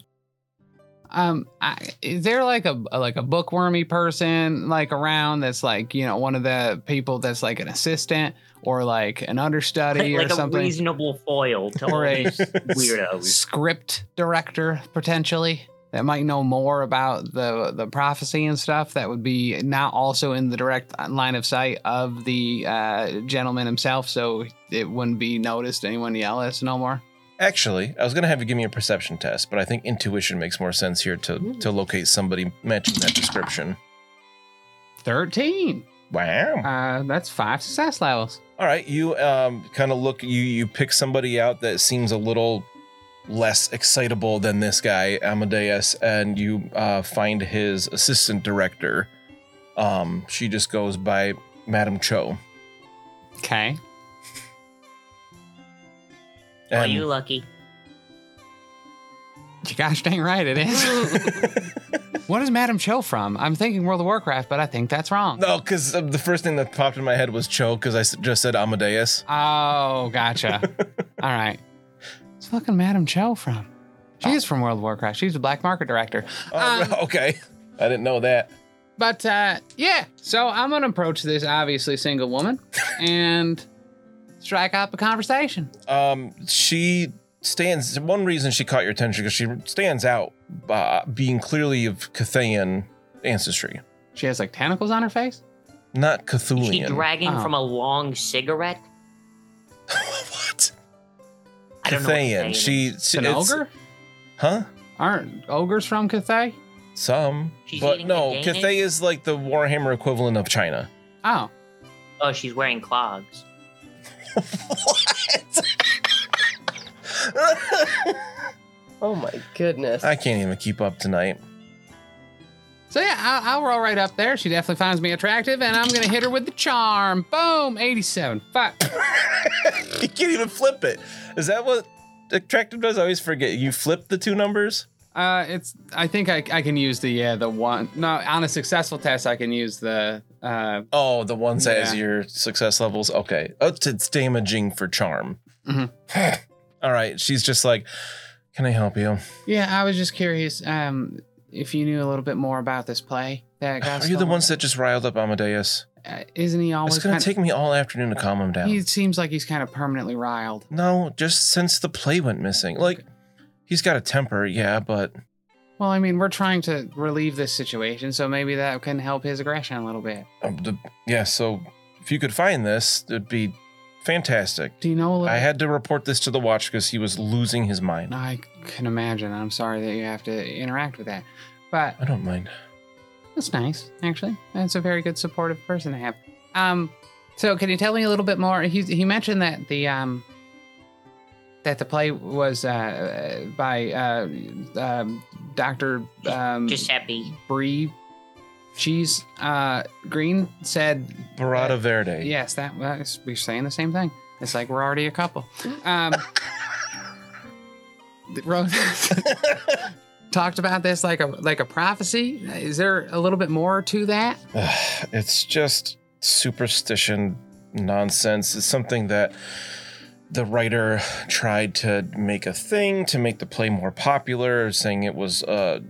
Speaker 2: Is there like a bookwormy person like around that's like, you know, one of the people that's like an assistant or like an understudy
Speaker 4: Like
Speaker 2: or
Speaker 4: a
Speaker 2: something?
Speaker 4: reasonable foil to all
Speaker 2: Or a
Speaker 4: these weirdos.
Speaker 2: script director potentially that might know more about the prophecy and stuff that would be not also in the direct line of sight of the gentleman himself, so it wouldn't be noticed anyone yell at us no more.
Speaker 1: Actually, I was gonna have you give me a perception test, but I think intuition makes more sense here to locate somebody matching that description.
Speaker 2: 13.
Speaker 1: Wow.
Speaker 2: That's 5 success levels.
Speaker 1: All right, you kind of look. You pick somebody out that seems a little less excitable than this guy Amadeus, and you find his assistant director. She just goes by Madam Cho.
Speaker 2: Okay.
Speaker 4: Are
Speaker 1: And
Speaker 4: you lucky?
Speaker 2: You gosh dang right it is. What is Madam Cho from? I'm thinking World of Warcraft, but I think that's wrong.
Speaker 1: No, because the first thing that popped in my head was Cho, because just said Amadeus.
Speaker 2: Oh, gotcha. All right. What's fucking Madam Cho from? She is from World of Warcraft. She's the black market director.
Speaker 1: Okay, I didn't know that.
Speaker 2: But yeah, so I'm gonna approach this obviously single woman and strike up a conversation.
Speaker 1: She stands. One reason she caught your attention because she stands out, being clearly of Cathayan ancestry,
Speaker 2: She has like tentacles on her face.
Speaker 1: not
Speaker 4: Is she
Speaker 1: Cthulhian.
Speaker 4: dragging
Speaker 2: Oh.
Speaker 4: from a long cigarette?
Speaker 1: What?
Speaker 4: I don't know what
Speaker 1: Cathayan.
Speaker 4: Cathayan
Speaker 1: She,
Speaker 4: is.
Speaker 2: An
Speaker 1: it's-
Speaker 2: ogre?
Speaker 1: Huh?
Speaker 2: Aren't ogres from Cathay?
Speaker 1: Some,
Speaker 4: She's
Speaker 1: but
Speaker 4: eating
Speaker 1: no.
Speaker 4: a Danish?
Speaker 1: Cathay is like the Warhammer equivalent of China.
Speaker 2: Oh,
Speaker 4: Oh, she's wearing clogs.
Speaker 5: Oh my goodness.
Speaker 1: I can't even keep up tonight.
Speaker 2: so yeah, I'll roll right up there. She definitely finds me attractive, and I'm gonna hit her with the charm. Boom, 87. Fuck.
Speaker 1: You can't even flip it. Is that what attractive does? I always forget. You flip the two numbers.
Speaker 2: It's. I think I can use the one. No, on a successful test, I can use the.
Speaker 1: Oh, the ones as
Speaker 2: Yeah.
Speaker 1: your success levels. Okay. Oh, it's damaging for charm.
Speaker 2: Mhm.
Speaker 1: All right. She's just like, can I help you?
Speaker 2: Yeah, I was just curious. If you knew a little bit more about this play that got.
Speaker 1: Are you the
Speaker 2: stolen.
Speaker 1: ones that just riled up Amadeus?
Speaker 2: Isn't he always?
Speaker 1: It's going to take me all afternoon to calm him down.
Speaker 2: He seems like he's kind of permanently riled.
Speaker 1: No, just since the play went missing. Like, he's got a temper, yeah, but
Speaker 2: Well, I mean, we're trying to relieve this situation, so maybe that can help his aggression a little bit.
Speaker 1: yeah, so if you could find this, it'd be fantastic.
Speaker 2: Do you know a little?
Speaker 1: I had to report this to the watch because he was losing his mind.
Speaker 2: I can imagine. I'm sorry that you have to interact with that. But
Speaker 1: I don't mind.
Speaker 2: that's nice, actually. That's a very good supportive person to have. So can you tell me a little bit more? He mentioned that the play was by Dr.
Speaker 4: Giuseppe.
Speaker 2: Bree Cheese Green said
Speaker 1: Barada Verde.
Speaker 2: yes, we're saying the same thing. It's like we're already a couple. Rose talked about this like a prophecy. Is there a little bit more to that?
Speaker 1: It's just superstition nonsense. It's something that the writer tried to make a thing to make the play more popular, saying it was,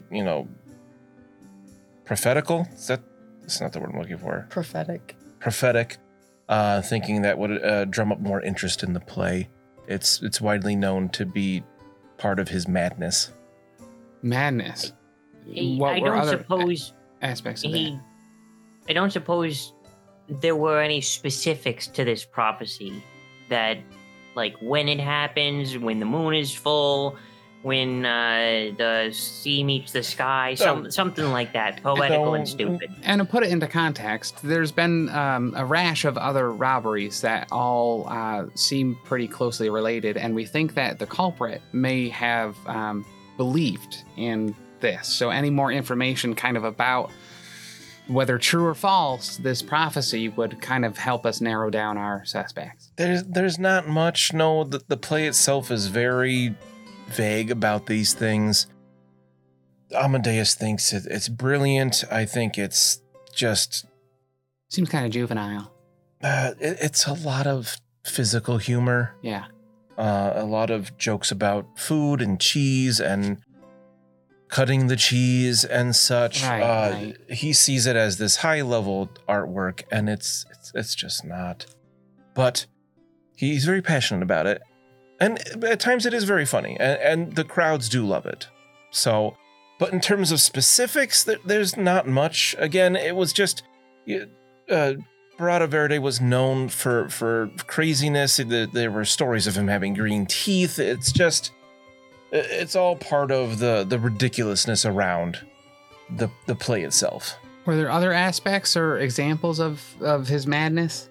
Speaker 1: prophetical. That's not the word I'm looking for.
Speaker 5: Prophetic.
Speaker 1: Prophetic, thinking that would drum up more interest in the play. It's widely known to be part of his madness.
Speaker 2: Madness.
Speaker 4: I
Speaker 2: What were
Speaker 4: don't
Speaker 2: other
Speaker 4: suppose
Speaker 2: aspects of that?
Speaker 4: I don't suppose there were any specifics to this prophecy that, like, when it happens, when the moon is full, when the sea meets the sky, something like that, poetical and stupid.
Speaker 2: And to put it into context, there's been a rash of other robberies that all seem pretty closely related, and we think that the culprit may have believed in this. So any more information kind of about whether true or false this prophecy would kind of help us narrow down our suspects.
Speaker 1: There's not much. No, the play itself is very vague about these things. Amadeus thinks it's brilliant. I think it's just...
Speaker 2: Seems kind of juvenile.
Speaker 1: It's a lot of physical humor.
Speaker 2: Yeah.
Speaker 1: A lot of jokes about food and cheese and cutting the cheese and such.
Speaker 2: Right.
Speaker 1: He sees it as this high-level artwork, and it's just not. But he's very passionate about it. And at times it is very funny, and the crowds do love it. So, but in terms of specifics, there's not much. Again, it was just... Barada Verde was known for craziness. There were stories of him having green teeth. It's all part of the ridiculousness around the play itself.
Speaker 2: Were there other aspects or examples of his madness?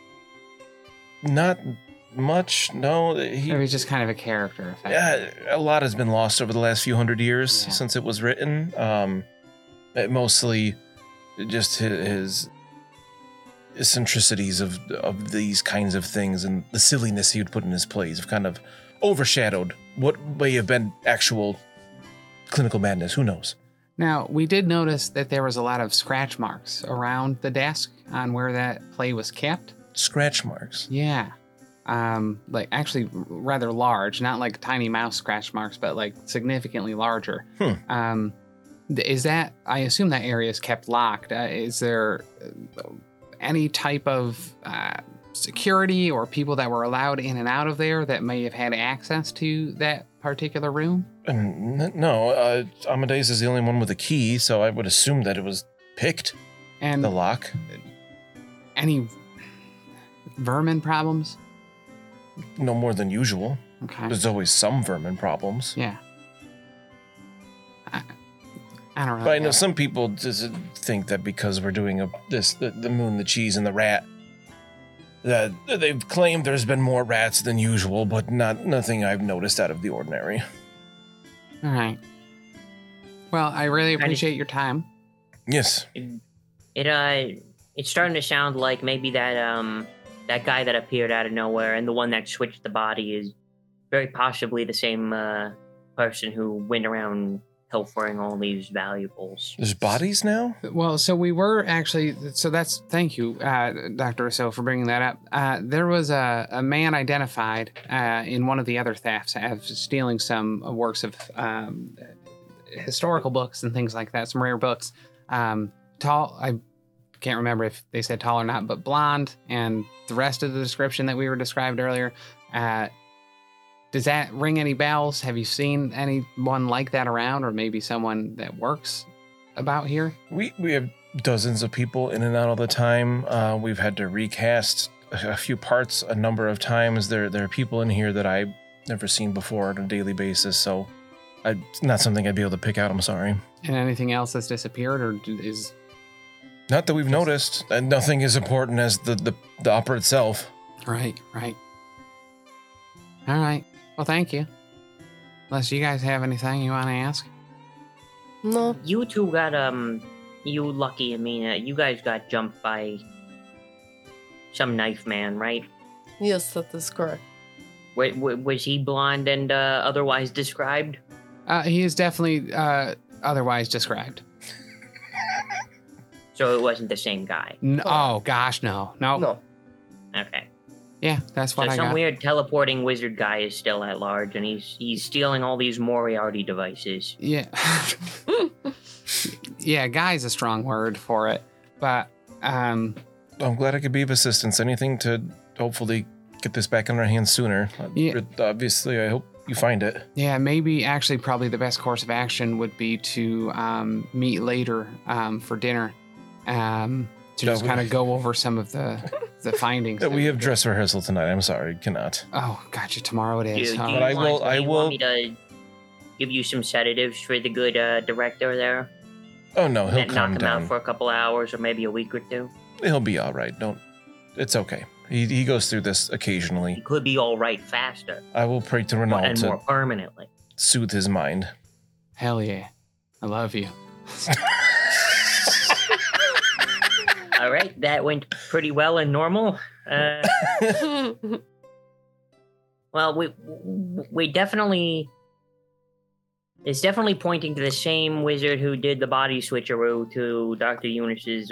Speaker 1: Not much, no.
Speaker 2: Or was just kind of a character effect?
Speaker 1: A lot has been lost over the last few hundred years since it was written. Mostly just his eccentricities of these kinds of things and the silliness he would put in his plays have kind of overshadowed what may have been actual clinical madness. Who knows?
Speaker 2: Now, we did notice that there was a lot of scratch marks around the desk on where that play was kept.
Speaker 1: Scratch marks?
Speaker 2: Yeah. Like actually rather large, not like tiny mouse scratch marks, but like significantly larger. Is that, I assume that area is kept locked. Is there any type of security or people that were allowed in and out of there that may have had access to that particular room?
Speaker 1: No, Amadeus is the only one with a key, so I would assume that it was picked,
Speaker 2: And
Speaker 1: the lock.
Speaker 2: any vermin problems?
Speaker 1: No more than usual.
Speaker 2: Okay.
Speaker 1: There's always some vermin problems.
Speaker 2: Yeah. I don't know.
Speaker 1: But I know some people just think that because we're doing the moon, the cheese, and the rat, that they've claimed there's been more rats than usual, but nothing I've noticed out of the ordinary.
Speaker 2: All right. Well, I really appreciate your time.
Speaker 1: Yes.
Speaker 4: It's starting to sound like maybe that guy that appeared out of nowhere and the one that switched the body is very possibly the same person who went around pilfering all these valuables.
Speaker 1: There's bodies now?
Speaker 2: Well, so we were actually, thank you, Dr. Rousseau, for bringing that up. There was a man identified in one of the other thefts as stealing some works of historical books and things like that, some rare books. Tall, I can't remember if they said tall or not, but blonde, and the rest of the description that we were described earlier. Does that ring any bells? Have you seen anyone like that around, or maybe someone that works about here?
Speaker 1: We have dozens of people in and out all the time. We've had to recast a few parts a number of times. There are people in here that I've never seen before on a daily basis, so it's not something I'd be able to pick out. I'm sorry.
Speaker 6: And anything else that's disappeared or is...
Speaker 1: Not that we've noticed. And nothing as important as the opera itself.
Speaker 6: Right. All right. Well, thank you. Unless you guys have anything you want to ask.
Speaker 5: No.
Speaker 4: You two got, you Lucky and Mina, you guys got jumped by some knife man, right?
Speaker 5: Yes, that is correct.
Speaker 4: Was he blonde and otherwise described?
Speaker 6: He is definitely otherwise described.
Speaker 4: So it wasn't the same guy.
Speaker 6: Oh, gosh, no.
Speaker 5: No.
Speaker 4: Okay.
Speaker 6: Yeah, that's
Speaker 4: So
Speaker 6: what I
Speaker 4: some
Speaker 6: got.
Speaker 4: weird teleporting wizard guy is still at large, and he's stealing all these Moriarty devices.
Speaker 6: Yeah. Yeah, guy's a strong word for it. But,
Speaker 1: I'm glad I could be of assistance. Anything to hopefully get this back in our hands sooner.
Speaker 6: Yeah.
Speaker 1: Obviously, I hope you find it.
Speaker 6: yeah, maybe actually probably the best course of action would be to meet later for dinner. To just kind of go over some of the findings.
Speaker 1: We have dress rehearsal tonight. I'm sorry, cannot.
Speaker 6: Oh, gotcha. Tomorrow it is.
Speaker 4: Do
Speaker 6: huh?
Speaker 4: you
Speaker 1: But I will-
Speaker 4: do you
Speaker 1: will-
Speaker 4: want me to give you some sedatives for the good director there?
Speaker 1: Oh no, he'll
Speaker 4: And
Speaker 1: calm
Speaker 4: knock him out
Speaker 1: down.
Speaker 4: for a couple hours or maybe a week or two.
Speaker 1: He'll be all right. It's okay. He goes through this
Speaker 4: He
Speaker 1: occasionally.
Speaker 4: could be all right faster
Speaker 1: I will pray to Renault
Speaker 4: and more
Speaker 1: to
Speaker 4: permanently.
Speaker 1: soothe his mind.
Speaker 6: Hell yeah. I love you.
Speaker 4: All right, that went pretty well and normal. Well, we definitely... It's definitely pointing to the same wizard who did the body switcheroo to Dr. Eunice's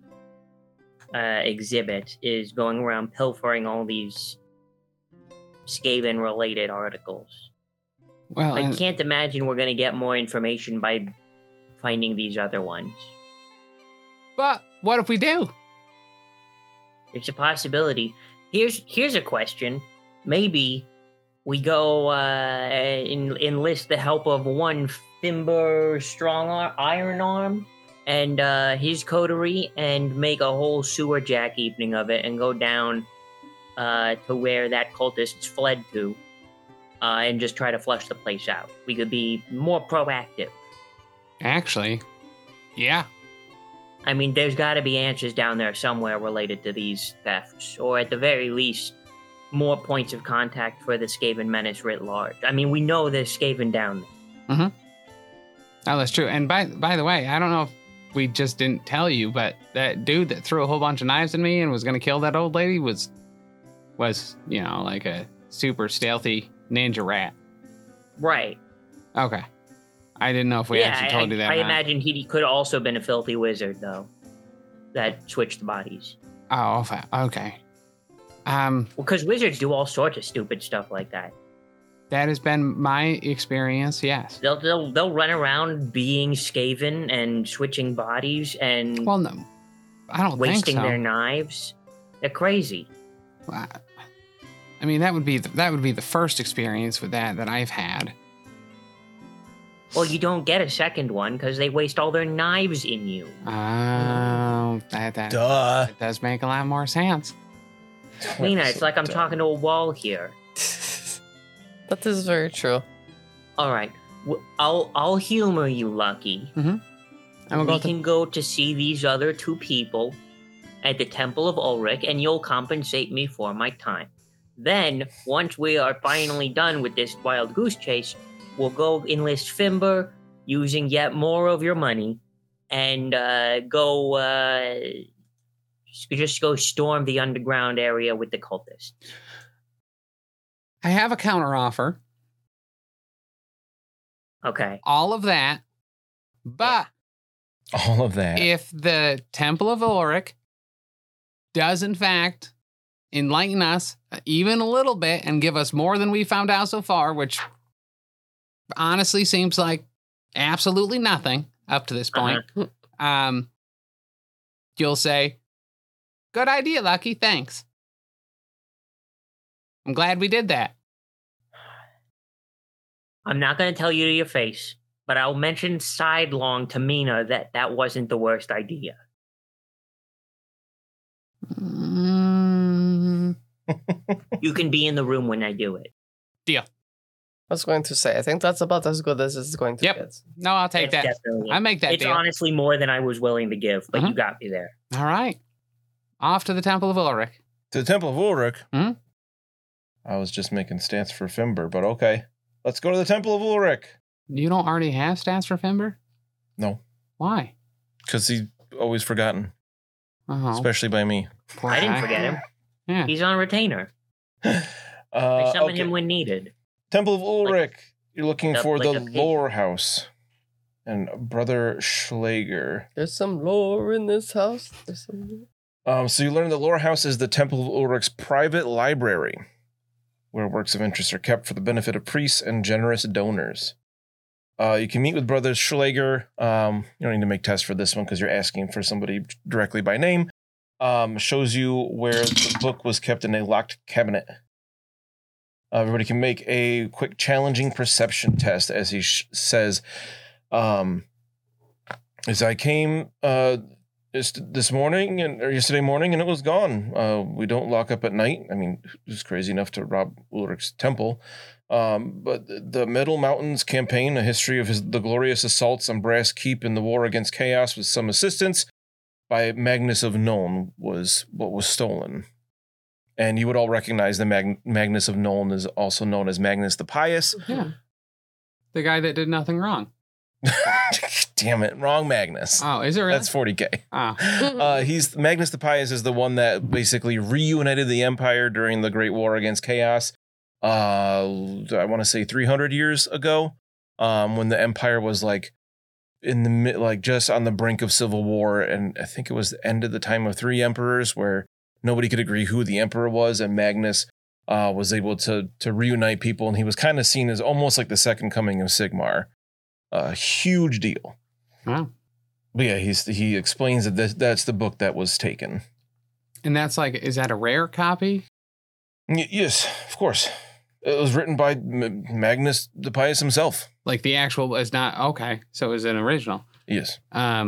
Speaker 4: exhibit, is going around pilfering all these Skaven-related articles.
Speaker 6: Well,
Speaker 4: I can't imagine we're going to get more information by finding these other ones.
Speaker 6: but what if we do?
Speaker 4: There's a possibility. Here's a question. Maybe we go enlist the help of one Fimber Iron Arm and his coterie and make a whole sewer jack evening of it and go down to where that cultist fled to and just try to flush the place out. We could be more proactive.
Speaker 6: Actually, yeah.
Speaker 4: I mean, there's got to be answers down there somewhere related to these thefts, or at the very least, more points of contact for the Skaven menace writ large. I mean, we know there's Skaven down there.
Speaker 6: Oh, that's true. And by the way, I don't know if we just didn't tell you, but that dude that threw a whole bunch of knives at me and was going to kill that old lady was, like a super stealthy ninja rat.
Speaker 4: Right.
Speaker 6: Okay. I didn't know if we actually told you that.
Speaker 4: I
Speaker 6: or not.
Speaker 4: imagine he could have also been a filthy wizard, though, that switched the bodies.
Speaker 6: Oh, okay.
Speaker 4: Because wizards do all sorts of stupid stuff like that.
Speaker 6: That has been my experience, yes.
Speaker 4: They'll run around being Skaven and switching bodies and
Speaker 6: Well, no, I don't
Speaker 4: wasting
Speaker 6: think so.
Speaker 4: their knives. They're crazy.
Speaker 6: I mean, that would be the first experience with that I've had.
Speaker 4: Well, you don't get a second one because they waste all their knives in you.
Speaker 6: Oh, that
Speaker 1: Duh.
Speaker 6: does make a lot more sense.
Speaker 4: Lena, it's like I'm talking to a wall here.
Speaker 5: That is very true.
Speaker 4: All right, I'll humor you, Lucky.
Speaker 6: And we'll
Speaker 4: We
Speaker 6: go to
Speaker 4: can go to see these other two people at the Temple of Ulrich, and you'll compensate me for my time. Then, once we are finally done with this wild goose chase, we'll go enlist Fimber using yet more of your money, and just go storm the underground area with the cultists.
Speaker 6: I have a counteroffer.
Speaker 4: Okay.
Speaker 6: All of that. But
Speaker 1: All of that.
Speaker 6: if the Temple of Ulrich does in fact enlighten us even a little bit and give us more than we found out so far, which honestly seems like absolutely nothing up to this point, you'll say, "Good idea, Lucky, thanks. I'm glad we did that."
Speaker 4: I'm not going to tell you to your face, but I'll mention sidelong to Mina that wasn't the worst idea. You can be in the room when I do it.
Speaker 5: I was going to say, I think that's about as good as it's going to
Speaker 6: Yep.
Speaker 5: get.
Speaker 6: No, I'll take
Speaker 4: It's
Speaker 6: that.
Speaker 4: definitely-
Speaker 6: I make that
Speaker 4: It's
Speaker 6: deal.
Speaker 4: honestly more than I was willing to give, but
Speaker 6: Uh-huh.
Speaker 4: you got me there.
Speaker 6: All right. Off to the Temple of Ulrich.
Speaker 1: To the Temple of Ulrich.
Speaker 6: Mhm.
Speaker 1: I was just making stats for Fimber, but okay. Let's go to the Temple of Ulrich.
Speaker 6: You don't already have stats for Fimber?
Speaker 1: No,
Speaker 6: Why?
Speaker 1: because he's always forgotten,
Speaker 6: Oh,
Speaker 1: especially by me.
Speaker 6: poor
Speaker 4: I didn't
Speaker 6: guy.
Speaker 4: forget him.
Speaker 6: Yeah.
Speaker 4: He's on retainer. I summon him when needed.
Speaker 1: Temple of Ulrich. You're looking
Speaker 4: Like-
Speaker 1: for
Speaker 4: like
Speaker 1: the
Speaker 4: a pig.
Speaker 1: lore house. And Brother Schlager.
Speaker 5: There's some lore in this house. There's some...
Speaker 1: So you learn the lore house is the Temple of Ulrich's private library, where works of interest are kept for the benefit of priests and generous donors. You can meet with Brother Schlager. You don't need to make tests for this one because you're asking for somebody directly by name. Shows you where the book was kept in a locked cabinet. Everybody can make a quick challenging perception test, as he says. As I came this morning or yesterday morning, and it was gone. We don't lock up at night. I mean, who's crazy enough to rob Ulrich's temple? But the Middle Mountains campaign, a history of the glorious assaults on Brass Keep in the war against Chaos with some assistance by Magnus of Nuln, was what was stolen. And you would all recognize the Magnus of Nuln is also known as Magnus the Pious.
Speaker 6: Yeah. The guy that did nothing wrong.
Speaker 1: Damn it, wrong Magnus.
Speaker 6: Oh, is it really?
Speaker 1: That's 40K.
Speaker 6: Oh.
Speaker 1: He's Magnus the Pious is the one that basically reunited the Empire during the Great War against Chaos. I want to say 300 years ago, when the Empire was like in the just on the brink of civil war, and I think it was the end of the time of three emperors, where nobody could agree who the emperor was, and Magnus was able to reunite people, and he was kind of seen as almost like the second coming of Sigmar. A huge deal.
Speaker 6: Wow.
Speaker 1: But yeah, he explains that that's the book that was taken.
Speaker 6: And that's like, is that a rare copy?
Speaker 1: Yes, of course. It was written by Magnus the Pious himself.
Speaker 6: Like the actual is not okay. So it was an original.
Speaker 1: Yes.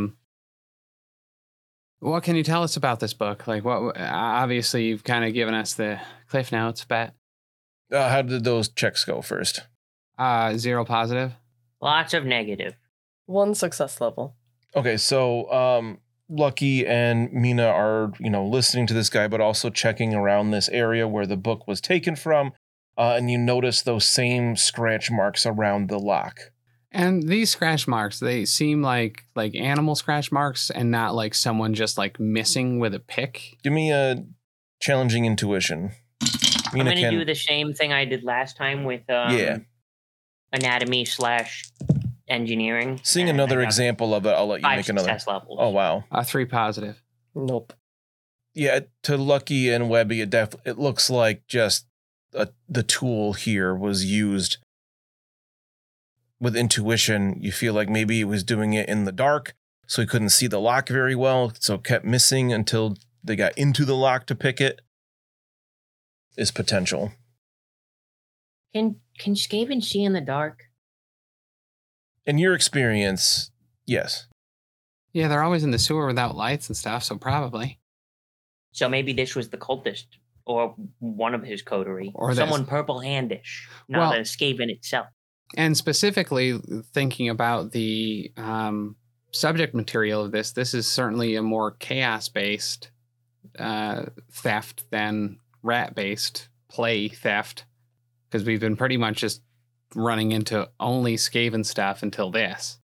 Speaker 6: What can you tell us about this book? Like, what? Obviously, you've kind of given us the cliff notes, but
Speaker 1: How did those checks go first?
Speaker 6: 0 positive.
Speaker 4: Lots of negative.
Speaker 5: 1 success level.
Speaker 1: Okay, so Lucky and Mina are, listening to this guy, but also checking around this area where the book was taken from. And you notice those same scratch marks around the lock.
Speaker 6: And these scratch marks, they seem like animal scratch marks and not like someone just like missing with a pick.
Speaker 1: Give me a challenging intuition.
Speaker 4: I'm going to do the same thing I did last time with anatomy / engineering.
Speaker 1: Seeing
Speaker 4: and
Speaker 1: another
Speaker 4: I got
Speaker 1: example of it, I'll let you
Speaker 4: 5
Speaker 1: make another.
Speaker 4: success levels.
Speaker 1: Oh, wow.
Speaker 6: 3 positive.
Speaker 5: Nope.
Speaker 1: Yeah, to Lucky and Webby, it looks like just the tool here was used with intuition. You feel like maybe he was doing it in the dark, so he couldn't see the lock very well, so it kept missing until they got into the lock to pick it. Is potential.
Speaker 4: Can Skaven see in the dark?
Speaker 1: In your experience, yes.
Speaker 6: Yeah, they're always in the sewer without lights and stuff, so probably.
Speaker 4: So maybe this was the cultist or one of his coterie.
Speaker 6: Or
Speaker 4: someone purple-handish, not
Speaker 6: Well-
Speaker 4: a Skaven itself.
Speaker 6: And specifically thinking about the subject material of this is certainly a more chaos-based theft than rat-based play theft, because we've been pretty much just running into only Skaven stuff until this.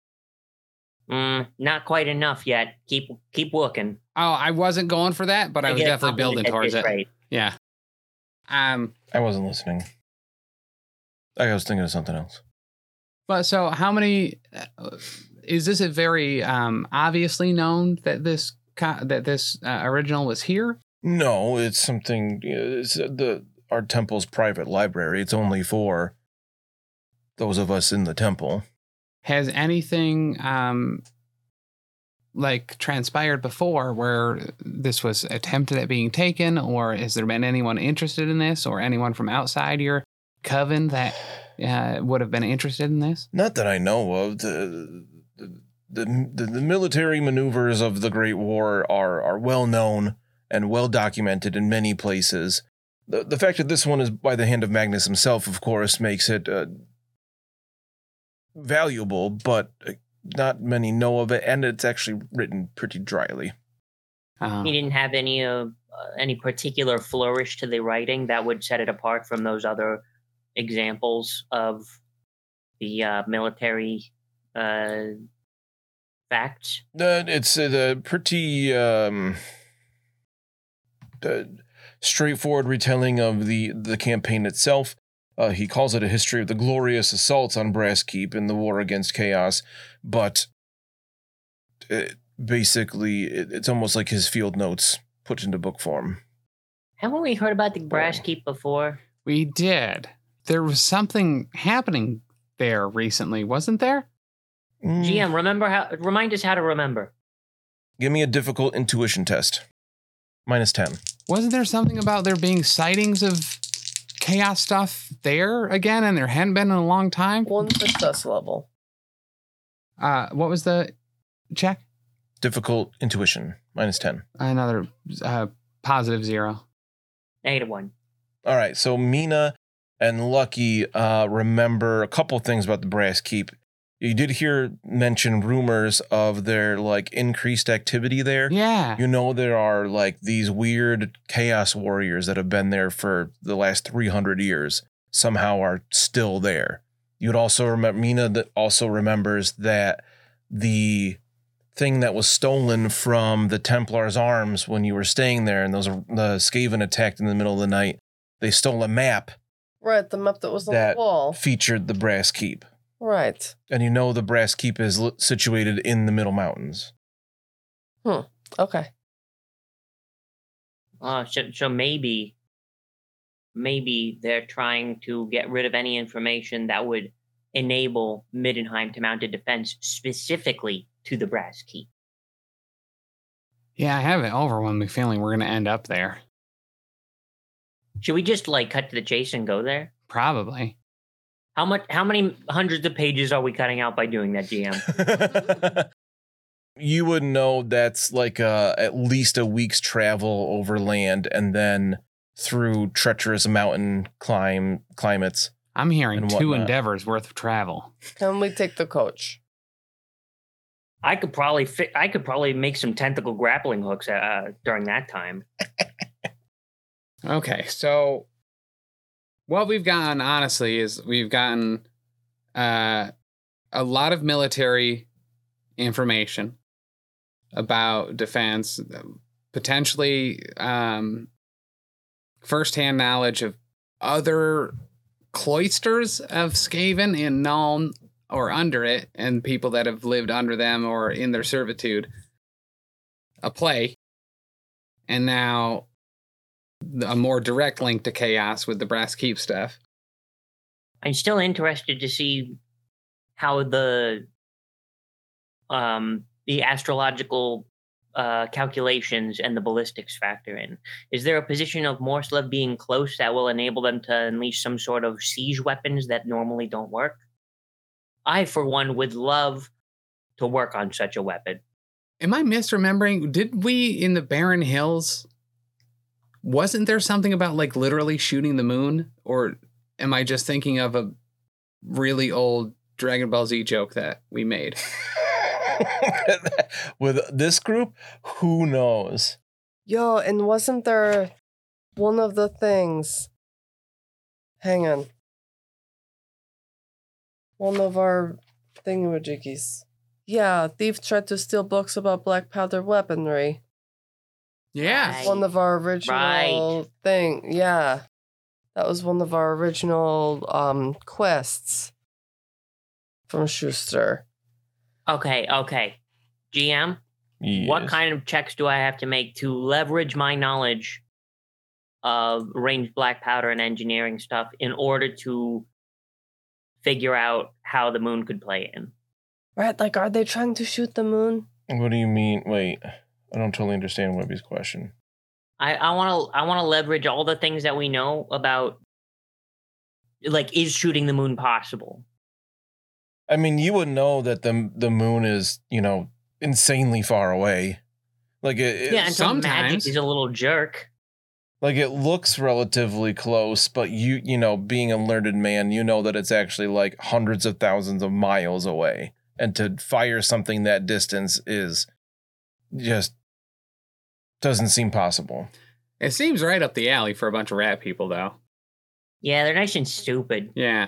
Speaker 4: Not quite enough yet. Keep looking.
Speaker 6: Oh, I wasn't going for that, but I was
Speaker 4: get
Speaker 6: definitely building
Speaker 4: confident
Speaker 6: towards
Speaker 4: at
Speaker 6: it.
Speaker 4: this rate.
Speaker 6: Yeah.
Speaker 1: I wasn't listening. I was thinking of something else.
Speaker 6: But so how many is this a very obviously known that this original was here?
Speaker 1: No, it's something. It's our temple's private library. It's only for those of us in the temple.
Speaker 6: Has anything like transpired before where this was attempted at being taken, or has there been anyone interested in this, or anyone from outside your coven that would have been interested in this?
Speaker 1: Not that I know of. The military maneuvers of the Great War are well known and well documented in many places. The fact that this one is by the hand of Magnus himself, of course, makes it valuable, but not many know of it, and it's actually written pretty dryly.
Speaker 4: He didn't have any particular flourish to the writing that would set it apart from those other examples of the military facts.
Speaker 1: It's a pretty straightforward retelling of the campaign itself. He calls it a history of the glorious assaults on Brass Keep in the war against chaos, but basically it's almost like his field notes put into book form.
Speaker 4: Haven't we heard about the Brass Keep before?
Speaker 6: We did. There was something happening there recently, wasn't there?
Speaker 4: GM, remind us how to remember.
Speaker 1: Give me a difficult intuition test. -10.
Speaker 6: Wasn't there something about there being sightings of chaos stuff there again, and there hadn't been in a long time?
Speaker 5: 1 success level.
Speaker 6: What was the check?
Speaker 1: Difficult intuition, -10.
Speaker 6: Another positive 0.
Speaker 4: -1.
Speaker 1: All right, so Mina and Lucky remember a couple things about the Brass Keep. You did hear mention rumors of their like increased activity there.
Speaker 6: Yeah.
Speaker 1: You know, there are like these weird chaos warriors that have been there for the last 300 years, somehow are still there. You'd also remember, Mina that also remembers that the thing that was stolen from the Templar's arms when you were staying there and the Skaven attacked in the middle of the night, they stole a map
Speaker 5: Right, the map that was on
Speaker 1: that
Speaker 5: the wall.
Speaker 1: featured the Brass Keep.
Speaker 5: Right.
Speaker 1: And you know the Brass Keep is situated in the Middle Mountains.
Speaker 5: Okay.
Speaker 4: So maybe they're trying to get rid of any information that would enable Middenheim to mount a defense specifically to the Brass Keep.
Speaker 6: Yeah, I have an overwhelming feeling we're going to end up there.
Speaker 4: Should we just like cut to the chase and go there?
Speaker 6: Probably.
Speaker 4: How many hundreds of pages are we cutting out by doing that, GM?
Speaker 1: You would know that's like at least a week's travel over land and then through treacherous mountain climates.
Speaker 6: I'm hearing
Speaker 1: And
Speaker 6: 2
Speaker 1: whatnot.
Speaker 6: endeavors worth of travel.
Speaker 5: Can we take the coach?
Speaker 4: I could probably make some tentacle grappling hooks during that time.
Speaker 6: Okay, so what we've gotten, honestly, is we've gotten a lot of military information about defense, potentially firsthand knowledge of other cloisters of Skaven in Nuln or under it, and people that have lived under them or in their servitude. A play. And now a more direct link to chaos with the Brass Keep stuff.
Speaker 4: I'm still interested to see how the astrological calculations and the ballistics factor in. Is there a position of Morslav being close that will enable them to unleash some sort of siege weapons that normally don't work? I, for one, would love to work on such a weapon.
Speaker 6: Am I misremembering? Did we in the Barren Hills? Wasn't there something about like literally shooting the moon? Or am I just thinking of a really old Dragon Ball Z joke that we made?
Speaker 1: With this group, who knows?
Speaker 5: Yo, and wasn't there one of the things? Hang on. One of our thingamajiggies. Yeah, thief tried to steal books about black powder weaponry.
Speaker 6: Yeah.
Speaker 4: Right.
Speaker 5: One of our original thing. Yeah. That was one of our original quests from Schuster.
Speaker 4: Okay. GM, what
Speaker 1: Yes.
Speaker 4: kind of checks do I have to make to leverage my knowledge of ranged black powder and engineering stuff in order to figure out how the moon could play in?
Speaker 5: Right, like, are they trying to shoot the moon?
Speaker 1: What do you mean? Wait, I don't totally understand Webby's question.
Speaker 4: I want to leverage all the things that we know about, like, is shooting the moon possible?
Speaker 1: I mean, you would know that the moon is, insanely far away. Like,
Speaker 4: Yeah, until
Speaker 6: sometimes.
Speaker 4: Magic is a little jerk.
Speaker 1: Like, it looks relatively close, but you know, being a learned man, you know that it's actually like hundreds of thousands of miles away. And to fire something that distance is just doesn't seem possible.
Speaker 6: It seems right up the alley for a bunch of rat people, though.
Speaker 4: Yeah, they're nice and stupid.
Speaker 6: Yeah.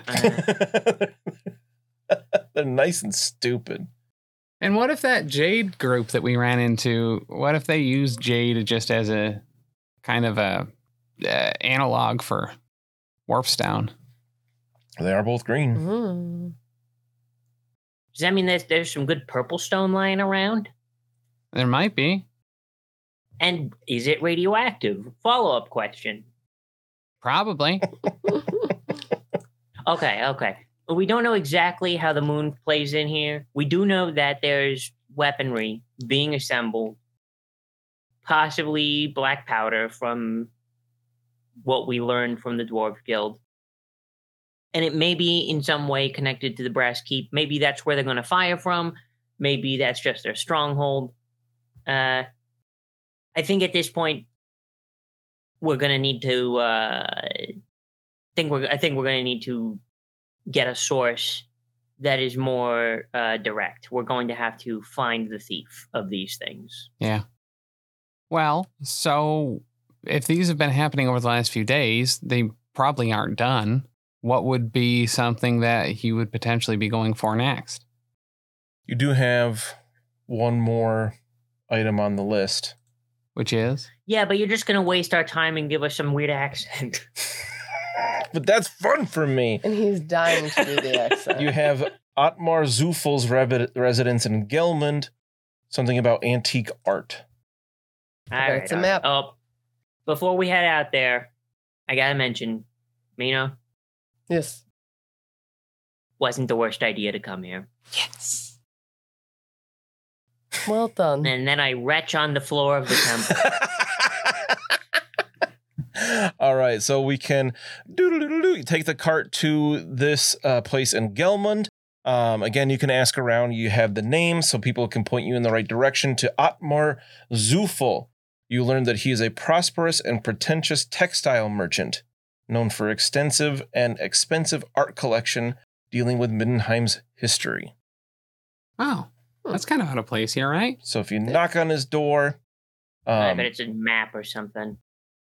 Speaker 1: They're nice and stupid.
Speaker 6: And what if that Jade group that we ran into, what if they used Jade just as a kind of a analog for Warpstone?
Speaker 1: They are both green.
Speaker 5: Mm.
Speaker 4: Does that mean that there's some good purple stone lying around?
Speaker 6: There might be.
Speaker 4: And is it radioactive? Follow-up question.
Speaker 6: Probably.
Speaker 4: Okay. We don't know exactly how the moon plays in here. We do know that there's weaponry being assembled, possibly black powder from what we learned from the Dwarf Guild. And it may be in some way connected to the Brass Keep. Maybe that's where they're going to fire from. Maybe that's just their stronghold. I think at this point, we're going to need to. I think we're going to need to get a source that is more direct. We're going to have to find the thief of these things.
Speaker 6: Yeah. Well, so if these have been happening over the last few days, they probably aren't done. What would be something that he would potentially be going for next?
Speaker 1: You do have one more item on the list.
Speaker 6: Which is?
Speaker 4: Yeah, but you're just going to waste our time and give us some weird accent.
Speaker 1: But that's fun for me.
Speaker 5: And he's dying to do the accent.
Speaker 1: You have Otmar Zufel's residence in Gelmund. Something about antique art.
Speaker 4: All
Speaker 5: It's a map.
Speaker 4: Oh, before we head out there, I got to mention, Mina,
Speaker 5: Yes.
Speaker 4: wasn't the worst idea to come here.
Speaker 6: Yes.
Speaker 5: Well done.
Speaker 4: And then I retch on the floor of the temple.
Speaker 1: All right, so we can take the cart to this place in Gelmund. Again, you can ask around. You have the name, so people can point you in the right direction to Otmar Zufel. You learn that he is a prosperous and pretentious textile merchant, known for extensive and expensive art collection dealing with Middenheim's history.
Speaker 6: Oh, that's kind of out of place here, right?
Speaker 1: So if you knock on his door,
Speaker 4: I bet it's a map or something.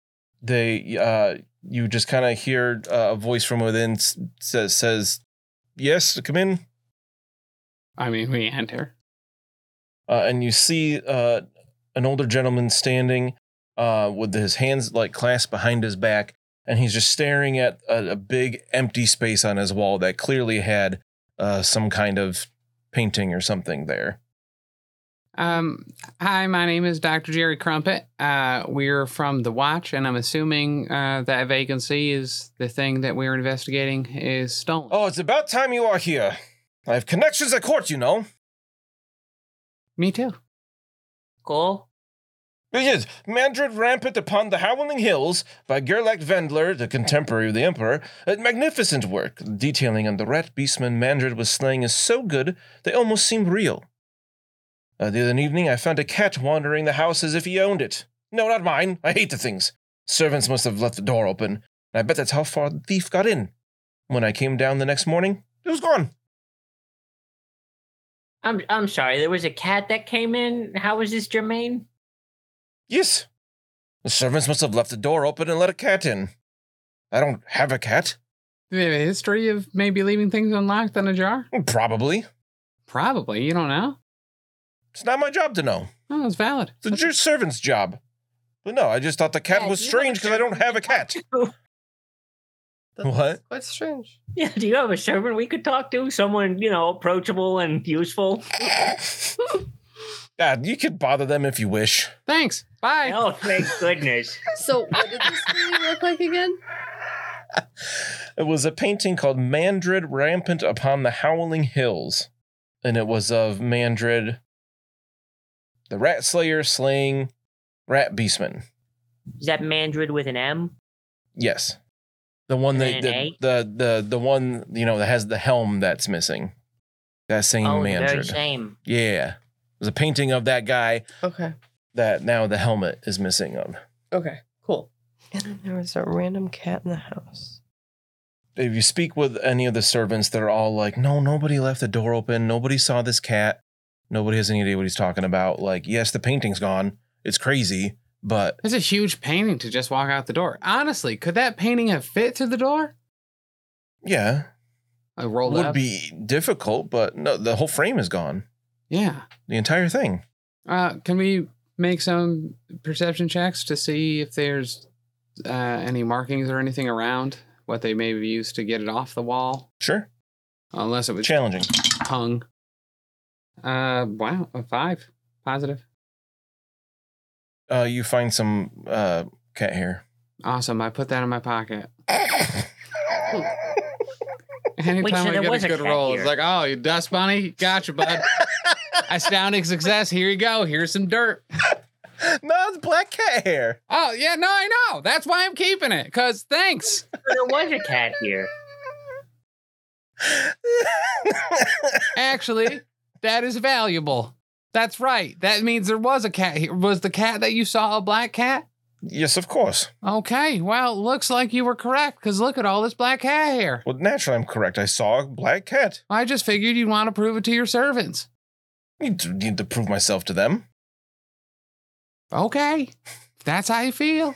Speaker 1: you just kind of hear a voice from within says, "Yes, come in."
Speaker 6: I mean, we enter.
Speaker 1: And you see an older gentleman standing with his hands like clasped behind his back, and he's just staring at a big empty space on his wall that clearly had some kind of painting or something there.
Speaker 6: Hi, my name is Dr. Jerry Crumpet. We're from The Watch, and I'm assuming that vacancy is the thing that we're investigating is stolen.
Speaker 1: Oh, it's about time you are here. I have connections at court, you know.
Speaker 6: Me too.
Speaker 4: Cool.
Speaker 1: Yes, Mandred Rampant Upon the Howling Hills by Gerlach Wendler, the contemporary of the Emperor. A magnificent work. The detailing on the rat beastman Mandred was slaying is so good, they almost seem real. The other evening, I found a cat wandering the house as if he owned it. No, not mine. I hate the things. Servants must have left the door open, and I bet that's how far the thief got in. When I came down the next morning, it was gone.
Speaker 4: I'm sorry, there was a cat that came in? How was this germane?
Speaker 1: Yes. The servants must have left the door open and let a cat in. I don't have a cat.
Speaker 6: Do they have a history of maybe leaving things unlocked in a jar?
Speaker 1: Probably.
Speaker 6: Probably. You don't know?
Speaker 1: It's not my job to know.
Speaker 6: Oh, it's valid.
Speaker 1: It's the servant's job. But no, I just thought the cat
Speaker 4: Yeah,
Speaker 1: was
Speaker 4: do you
Speaker 1: strange
Speaker 4: have a
Speaker 1: because I don't have a cat.
Speaker 5: That's
Speaker 1: What?
Speaker 5: quite strange.
Speaker 4: Yeah, do you have a servant we could talk to? Someone, approachable and useful?
Speaker 1: God, you could bother them if you wish.
Speaker 6: Thanks. Bye.
Speaker 4: Oh, thank goodness.
Speaker 5: So, what did this movie look like again?
Speaker 1: It was a painting called Mandred Rampant Upon the Howling Hills. And it was of Mandred, the rat slayer, slaying rat beastman.
Speaker 4: Is that Mandred with an M?
Speaker 1: Yes. The one
Speaker 4: And
Speaker 1: that
Speaker 4: an
Speaker 1: the one, that has the helm that's missing. That same
Speaker 4: Oh, the very
Speaker 1: Mandred.
Speaker 4: same.
Speaker 1: Yeah. There's a painting of that guy
Speaker 5: Okay.
Speaker 1: that now the helmet is missing of.
Speaker 5: Okay. Cool. And then there was a random cat in the house.
Speaker 1: If you speak with any of the servants, they're all like, no, nobody left the door open. Nobody saw this cat. Nobody has any idea what he's talking about. Like, yes, the painting's gone. It's crazy, but
Speaker 6: It's a huge painting to just walk out the door. Honestly, could that painting have fit through the door?
Speaker 1: yeah,
Speaker 6: I
Speaker 1: it
Speaker 6: rolled
Speaker 1: would
Speaker 6: up.
Speaker 1: be difficult, but no, the whole frame is gone.
Speaker 6: Yeah.
Speaker 1: The entire thing.
Speaker 6: Can we make some perception checks to see if there's any markings or anything around what they may have used to get it off the wall?
Speaker 1: Sure.
Speaker 6: Unless it was
Speaker 1: Challenging.
Speaker 6: hung. Wow, a 5. Positive.
Speaker 1: You find some cat hair.
Speaker 6: Awesome. I put that in my pocket.
Speaker 4: so
Speaker 6: Anytime
Speaker 4: there
Speaker 6: I
Speaker 4: was
Speaker 6: get
Speaker 4: a
Speaker 6: a good
Speaker 4: cat
Speaker 6: roll,
Speaker 4: here.
Speaker 6: it's like, oh, you dust bunny? Gotcha, bud. Astounding success. Here you go. Here's some dirt.
Speaker 1: No, it's black cat hair.
Speaker 6: Oh, yeah, no, I know. That's why I'm keeping it. Because thanks.
Speaker 4: There was a cat here.
Speaker 6: Actually, that is valuable. That's right. That means there was a cat here. Was the cat that you saw a black cat?
Speaker 1: Yes, of course.
Speaker 6: Okay, well, looks like you were correct, because look at all this black cat hair.
Speaker 1: Well, naturally, I'm correct. I saw a black cat.
Speaker 6: I just figured you'd want to prove it to your servants.
Speaker 1: You need to prove myself to them.
Speaker 6: Okay, if that's how you feel.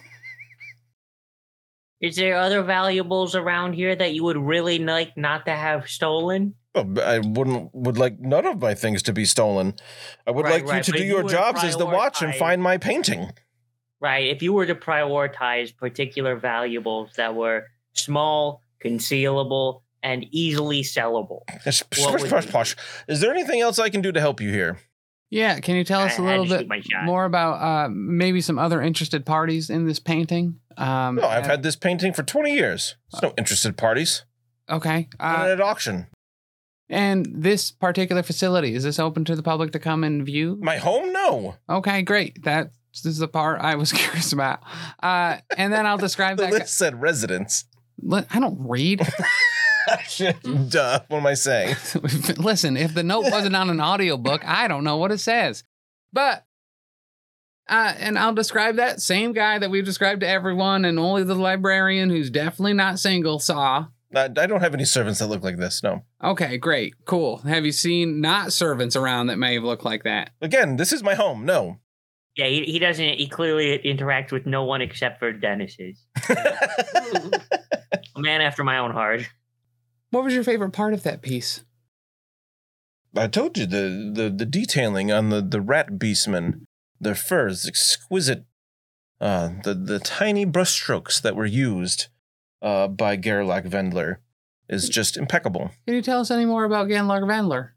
Speaker 4: Is there other valuables around here that you would really like not to have stolen?
Speaker 1: Well, I would like none of my things to be stolen. I would
Speaker 4: Right,
Speaker 1: like you to
Speaker 4: but
Speaker 1: do
Speaker 4: if
Speaker 1: your
Speaker 4: you were
Speaker 1: jobs as the watch and
Speaker 4: prioritize-
Speaker 1: find my painting.
Speaker 4: Right, if you were to prioritize particular valuables that were small, concealable, and easily sellable.
Speaker 1: Yes,
Speaker 4: What would
Speaker 1: posh,
Speaker 4: you-
Speaker 1: posh. Is there anything else I can do to help you here?
Speaker 6: Yeah, can you tell us
Speaker 4: I
Speaker 6: a
Speaker 4: had
Speaker 6: little
Speaker 4: to shoot
Speaker 6: bit
Speaker 4: my shot.
Speaker 6: more about maybe some other interested parties in this painting?
Speaker 1: No, I've had this painting for 20 years. There's no interested parties.
Speaker 6: Okay.
Speaker 1: At auction.
Speaker 6: And this particular facility, is this open to the public to come and view?
Speaker 1: My home? No.
Speaker 6: Okay, great. This is the part I was curious about. And then I'll describe
Speaker 1: The
Speaker 6: that.
Speaker 1: list said residence.
Speaker 6: I don't read.
Speaker 1: Duh. What am I saying?
Speaker 6: Listen, if the note wasn't on an audiobook, I don't know what it says. But, and I'll describe that same guy that we've described to everyone, and only the librarian who's definitely not single saw.
Speaker 1: I don't have any servants that look like this. No.
Speaker 6: Okay, great. Cool. Have you seen not servants around that may have looked like that?
Speaker 1: Again, this is my home. No.
Speaker 4: Yeah, he doesn't. He clearly interacts with no one except for Dennis's. A man after my own heart.
Speaker 6: What was your favorite part of that piece?
Speaker 1: I told you the detailing on the rat beastmen, their furs, exquisite. The tiny brushstrokes that were used by Gerlach Vendler is just impeccable.
Speaker 6: Can you tell us any more about Ganlar Vandler?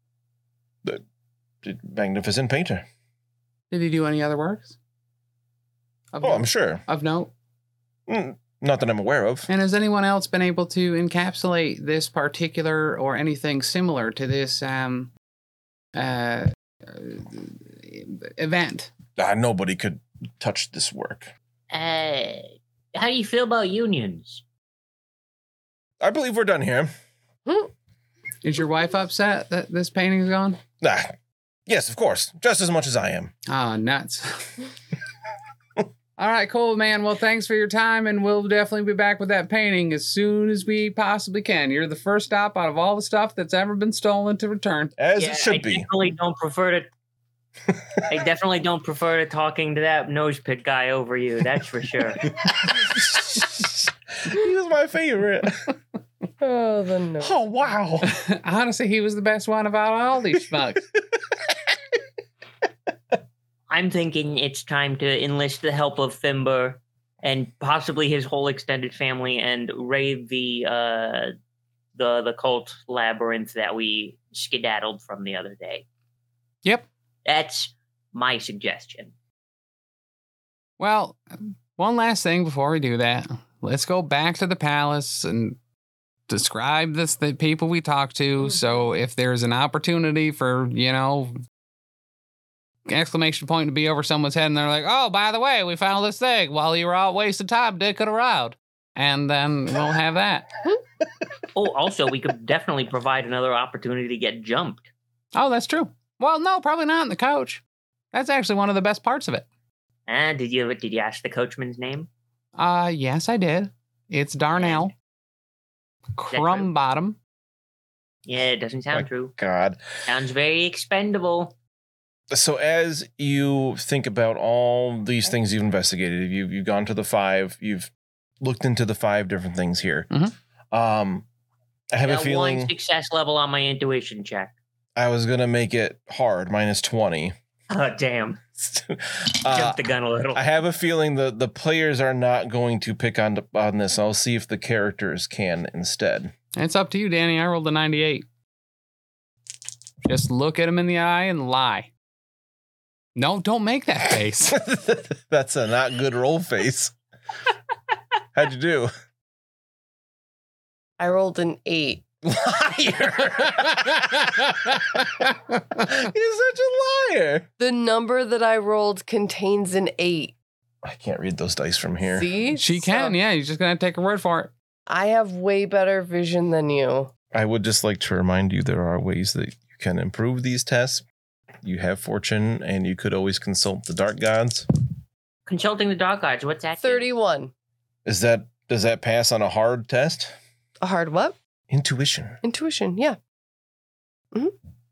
Speaker 1: Magnificent painter.
Speaker 6: Did he do any other works? Of
Speaker 1: Oh,
Speaker 6: note?
Speaker 1: I'm sure.
Speaker 6: Of note?
Speaker 1: Not that I'm aware of.
Speaker 6: And has anyone else been able to encapsulate this particular or anything similar to this event?
Speaker 1: Nobody could touch this work.
Speaker 4: How do you feel about unions?
Speaker 1: I believe we're done here.
Speaker 6: Is your wife upset that this painting's gone?
Speaker 1: Yes, of course. Just as much as I am.
Speaker 6: Oh, nuts. All right, cool, man. Well, thanks for your time, and we'll definitely be back with that painting as soon as we possibly can. You're the first stop out of all the stuff that's ever been stolen to return.
Speaker 1: As
Speaker 4: Yeah,
Speaker 1: it should
Speaker 4: I
Speaker 1: be.
Speaker 4: definitely don't prefer to. I definitely don't prefer to talking to that nose pit guy over you. That's for sure.
Speaker 1: He was my favorite.
Speaker 5: Oh, the no.
Speaker 1: Oh, wow.
Speaker 6: Honestly, he was the best one about all these schmucks.
Speaker 4: I'm thinking it's time to enlist the help of Thimber and possibly his whole extended family and raid the cult labyrinth that we skedaddled from the other day.
Speaker 6: Yep.
Speaker 4: That's my suggestion.
Speaker 6: Well, one last thing before we do that. Let's go back to the palace and describe the people we talked to. So if there's an opportunity for, exclamation point to be over someone's head and they're like, oh, by the way, we found this thing while you were all wasting time dicking around. And then we'll have that.
Speaker 4: Oh, also, we could definitely provide another opportunity to get jumped.
Speaker 6: Oh, that's true. Well, no, probably not in the coach. That's actually one of the best parts of it.
Speaker 4: Did you ask the coachman's name?
Speaker 6: Yes, I did. It's Darnell. Crumb bottom.
Speaker 4: Yeah, it doesn't sound
Speaker 1: My
Speaker 4: true.
Speaker 1: God.
Speaker 4: Sounds very expendable.
Speaker 1: So as you think about all these things you've investigated, you've gone to the 5, you've looked into the 5 different things here.
Speaker 6: Mhm.
Speaker 1: I have a
Speaker 4: Got
Speaker 1: feeling
Speaker 4: one success level on my intuition check.
Speaker 1: I was going to make it hard, -20.
Speaker 4: Oh, damn.
Speaker 1: Uh,
Speaker 4: Jumped the gun a little.
Speaker 1: I have a feeling the players are not going to pick on this. I'll see if the characters can instead.
Speaker 6: It's up to you, Danny. I rolled a 98. Just look at him in the eye and lie. No, don't make that face.
Speaker 1: That's a not good roll face. How'd you do?
Speaker 5: I rolled an 8.
Speaker 1: Liar! You're such a liar.
Speaker 5: The number that I rolled contains an 8.
Speaker 1: I can't read those dice from here.
Speaker 5: See?
Speaker 6: She can, yeah. You're just going to take her word for it.
Speaker 5: I have way better vision than you.
Speaker 1: I would just like to remind you there are ways that you can improve these tests. You have fortune, and you could always consult the dark gods.
Speaker 4: Consulting the dark gods, what's that?
Speaker 5: 31.
Speaker 1: Does that pass on a hard test?
Speaker 5: A hard what?
Speaker 1: Intuition.
Speaker 5: Intuition, yeah.
Speaker 1: Is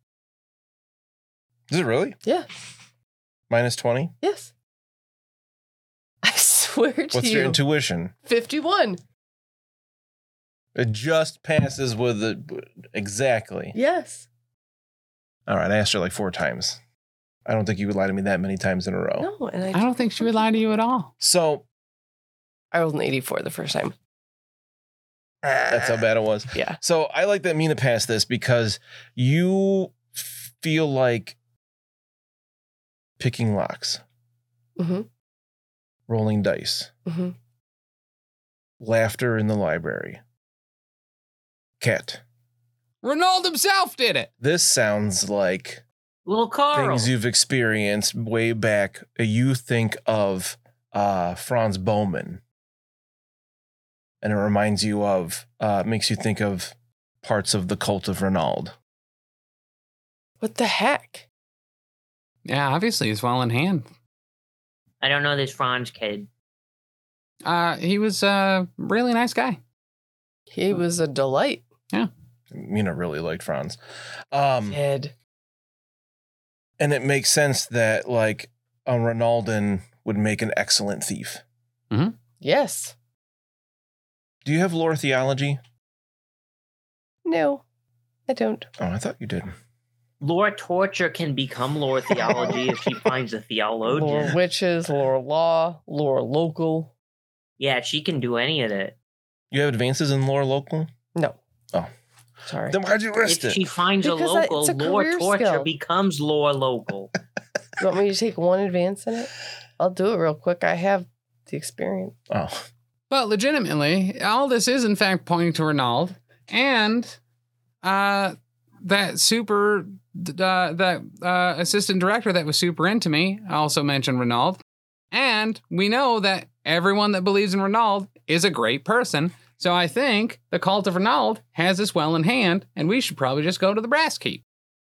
Speaker 1: it really?
Speaker 5: Yeah.
Speaker 1: -20?
Speaker 5: Yes. I swear to
Speaker 1: What's
Speaker 5: you.
Speaker 1: your intuition?
Speaker 5: 51.
Speaker 1: It just passes with it exactly.
Speaker 5: Yes.
Speaker 1: All right, I asked her like 4 times. I don't think you would lie to me that many times in a row.
Speaker 5: No, and
Speaker 6: I don't think she would lie to you at all.
Speaker 1: So
Speaker 5: I rolled an 84 the first time.
Speaker 1: that's how bad it was.
Speaker 5: Yeah.
Speaker 1: So I like that Mina passed this because you feel like picking locks,
Speaker 5: Mm-hmm.
Speaker 1: rolling dice,
Speaker 5: Mm-hmm.
Speaker 1: laughter in the library. Cat.
Speaker 6: Ronald himself did it.
Speaker 1: This sounds like
Speaker 4: Little Carl.
Speaker 1: things you've experienced way back. You think of Franz Bowman. And it reminds you of, makes you think of parts of the Cult of Ronald.
Speaker 5: What the heck?
Speaker 6: Yeah, obviously he's well in hand.
Speaker 4: I don't know this Franz kid.
Speaker 6: He was a really nice guy.
Speaker 5: He was a delight.
Speaker 1: Mina really liked Franz.
Speaker 5: Kid.
Speaker 1: And it makes sense that, like, a Ronaldan would make an excellent thief.
Speaker 5: Yes.
Speaker 1: Do you have lore theology?
Speaker 5: No, I don't.
Speaker 1: Oh, I thought you did.
Speaker 4: Lore torture can become lore theology if she finds a
Speaker 5: Lore
Speaker 4: theologian.
Speaker 5: witches, lore law, lore local.
Speaker 4: Yeah, she can do any of that.
Speaker 1: You have advances in lore local?
Speaker 5: No.
Speaker 1: Oh.
Speaker 5: Sorry.
Speaker 1: Then why'd you list
Speaker 4: If she
Speaker 1: it?
Speaker 4: finds a
Speaker 5: Because
Speaker 4: local,
Speaker 5: it's a
Speaker 4: lore
Speaker 5: career
Speaker 4: torture
Speaker 5: skill.
Speaker 4: becomes lore local.
Speaker 5: You want me to take one advance in it? I'll do it real quick. I have the experience.
Speaker 1: Oh.
Speaker 6: But legitimately, all this is in fact pointing to Ronald and that assistant director that was super into me also mentioned Ronald. And we know that everyone that believes in Ronald is a great person. So I think the cult of Ronald has this well in hand, and we should probably just go to the brass keep.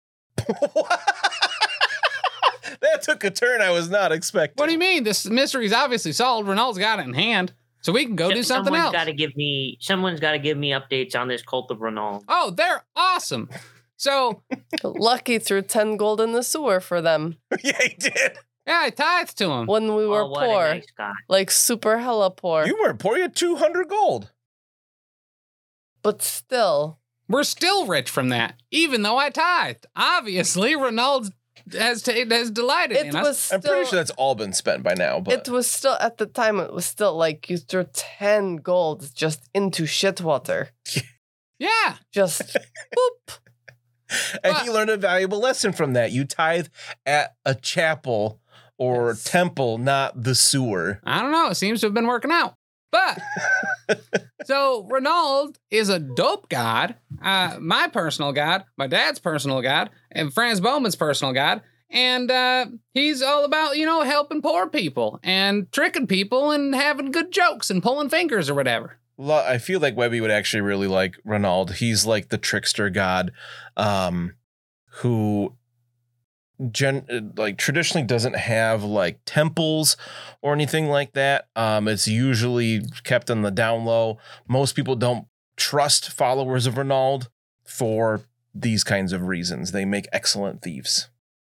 Speaker 1: That took a turn I was not expecting.
Speaker 6: What do you mean? This mystery's obviously solved. Ronald's got it in hand. So we can go do something else.
Speaker 4: Someone's got to give me updates on this cult of Ronald.
Speaker 6: Oh, they're awesome. So,
Speaker 5: Lucky threw 10 gold in the sewer for them
Speaker 1: Yeah, he did.
Speaker 6: yeah, I tithed to him.
Speaker 5: when we were
Speaker 4: Oh, what a
Speaker 5: poor.
Speaker 4: nice guy.
Speaker 5: Like super hella poor.
Speaker 1: You weren't poor. You had 200 gold.
Speaker 5: But still.
Speaker 6: We're still rich from that, even though I tithed. Obviously, Ronald has delighted
Speaker 5: It
Speaker 6: in us.
Speaker 5: was still,
Speaker 1: I'm pretty sure that's all been spent by now. But
Speaker 5: it was still, at the time, it was still like you threw 10 gold just into shit water.
Speaker 6: Yeah.
Speaker 5: Just boop.
Speaker 1: and he learned a valuable lesson from that. You tithe at a chapel or
Speaker 5: Yes.
Speaker 1: temple, not the sewer.
Speaker 6: I don't know. It seems to have been working out. But so Ronald is a dope god, my personal god, my dad's personal god, and Franz Bowman's personal god. And he's all about, helping poor people and tricking people and having good jokes and pulling fingers or whatever.
Speaker 1: I feel like Webby would actually really like Ronald. He's like the trickster god who traditionally doesn't have like temples or anything like that. It's usually kept on the down low. Most people don't trust followers of Renauld for these kinds of reasons. They make excellent thieves.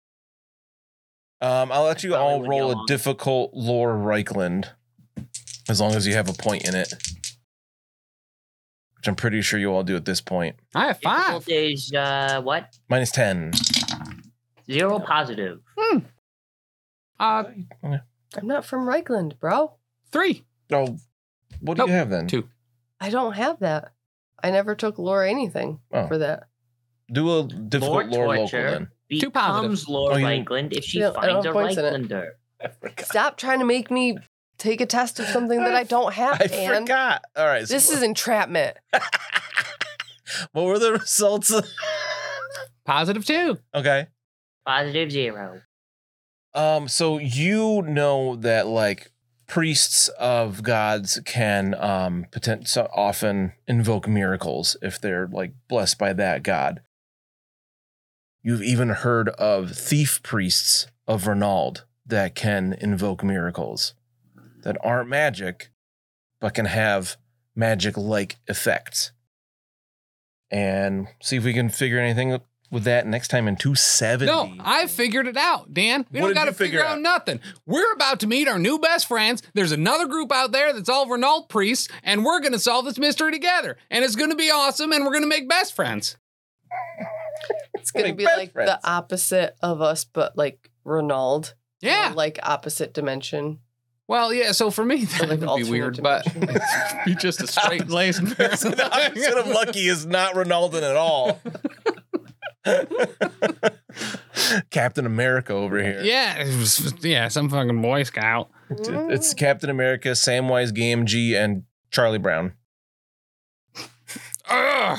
Speaker 1: I'll let you all roll a difficult lore Reichland, as long as you have a point in it, which I'm pretty sure you all do at this point.
Speaker 6: I have 5.
Speaker 4: Difficult is what?
Speaker 1: Minus 10.
Speaker 4: 0 positive.
Speaker 5: I'm not from Reichland, bro.
Speaker 6: 3.
Speaker 1: Oh, what do
Speaker 6: Nope.
Speaker 1: you have then?
Speaker 6: 2.
Speaker 5: I don't have that. I never took lore anything for that.
Speaker 1: Do a difficult lore local then.
Speaker 6: Two positive.
Speaker 4: Becomes Lord Reichland if she
Speaker 5: Yeah, I
Speaker 4: finds a
Speaker 5: don't have points in it.
Speaker 4: Reichlander.
Speaker 1: I forgot.
Speaker 5: Stop trying to make me take a test of something that I don't have,
Speaker 1: I
Speaker 5: Dan.
Speaker 1: forgot. All right.
Speaker 5: This is entrapment.
Speaker 1: What were the results?
Speaker 6: Positive 2.
Speaker 1: Okay.
Speaker 4: Positive 0.
Speaker 1: So you know that like priests of gods can often invoke miracles if they're like blessed by that god. You've even heard of thief priests of Renauld that can invoke miracles that aren't magic, but can have magic-like effects. And see if we can figure anything with that next time in 270.
Speaker 6: No, I figured it out, Dan. We
Speaker 1: What
Speaker 6: don't
Speaker 1: did
Speaker 6: got to
Speaker 1: you figure
Speaker 6: figure out
Speaker 1: out?
Speaker 6: nothing. We're about to meet our new best friends. There's another group out there that's all Renault priests, and we're going to solve this mystery together. And it's going to be awesome, and we're going to make best friends.
Speaker 5: It's going to
Speaker 1: Like
Speaker 5: be
Speaker 1: best
Speaker 5: like
Speaker 1: friends.
Speaker 5: the opposite of us, but like Renauld.
Speaker 6: Yeah.
Speaker 5: Like opposite dimension.
Speaker 6: Well, yeah, so for me, that
Speaker 5: like
Speaker 6: would be
Speaker 5: alternate
Speaker 6: weird, but
Speaker 5: dimension.
Speaker 6: it'd be just a straight lace.
Speaker 1: The opposite of lucky is not Ronaldo at all. Captain America over here.
Speaker 6: Yeah, it was, some fucking Boy Scout.
Speaker 1: It's Captain America, Samwise Gamgee, and Charlie Brown.
Speaker 6: Ugh.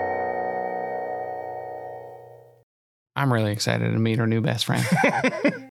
Speaker 6: I'm really excited to meet our new best friend.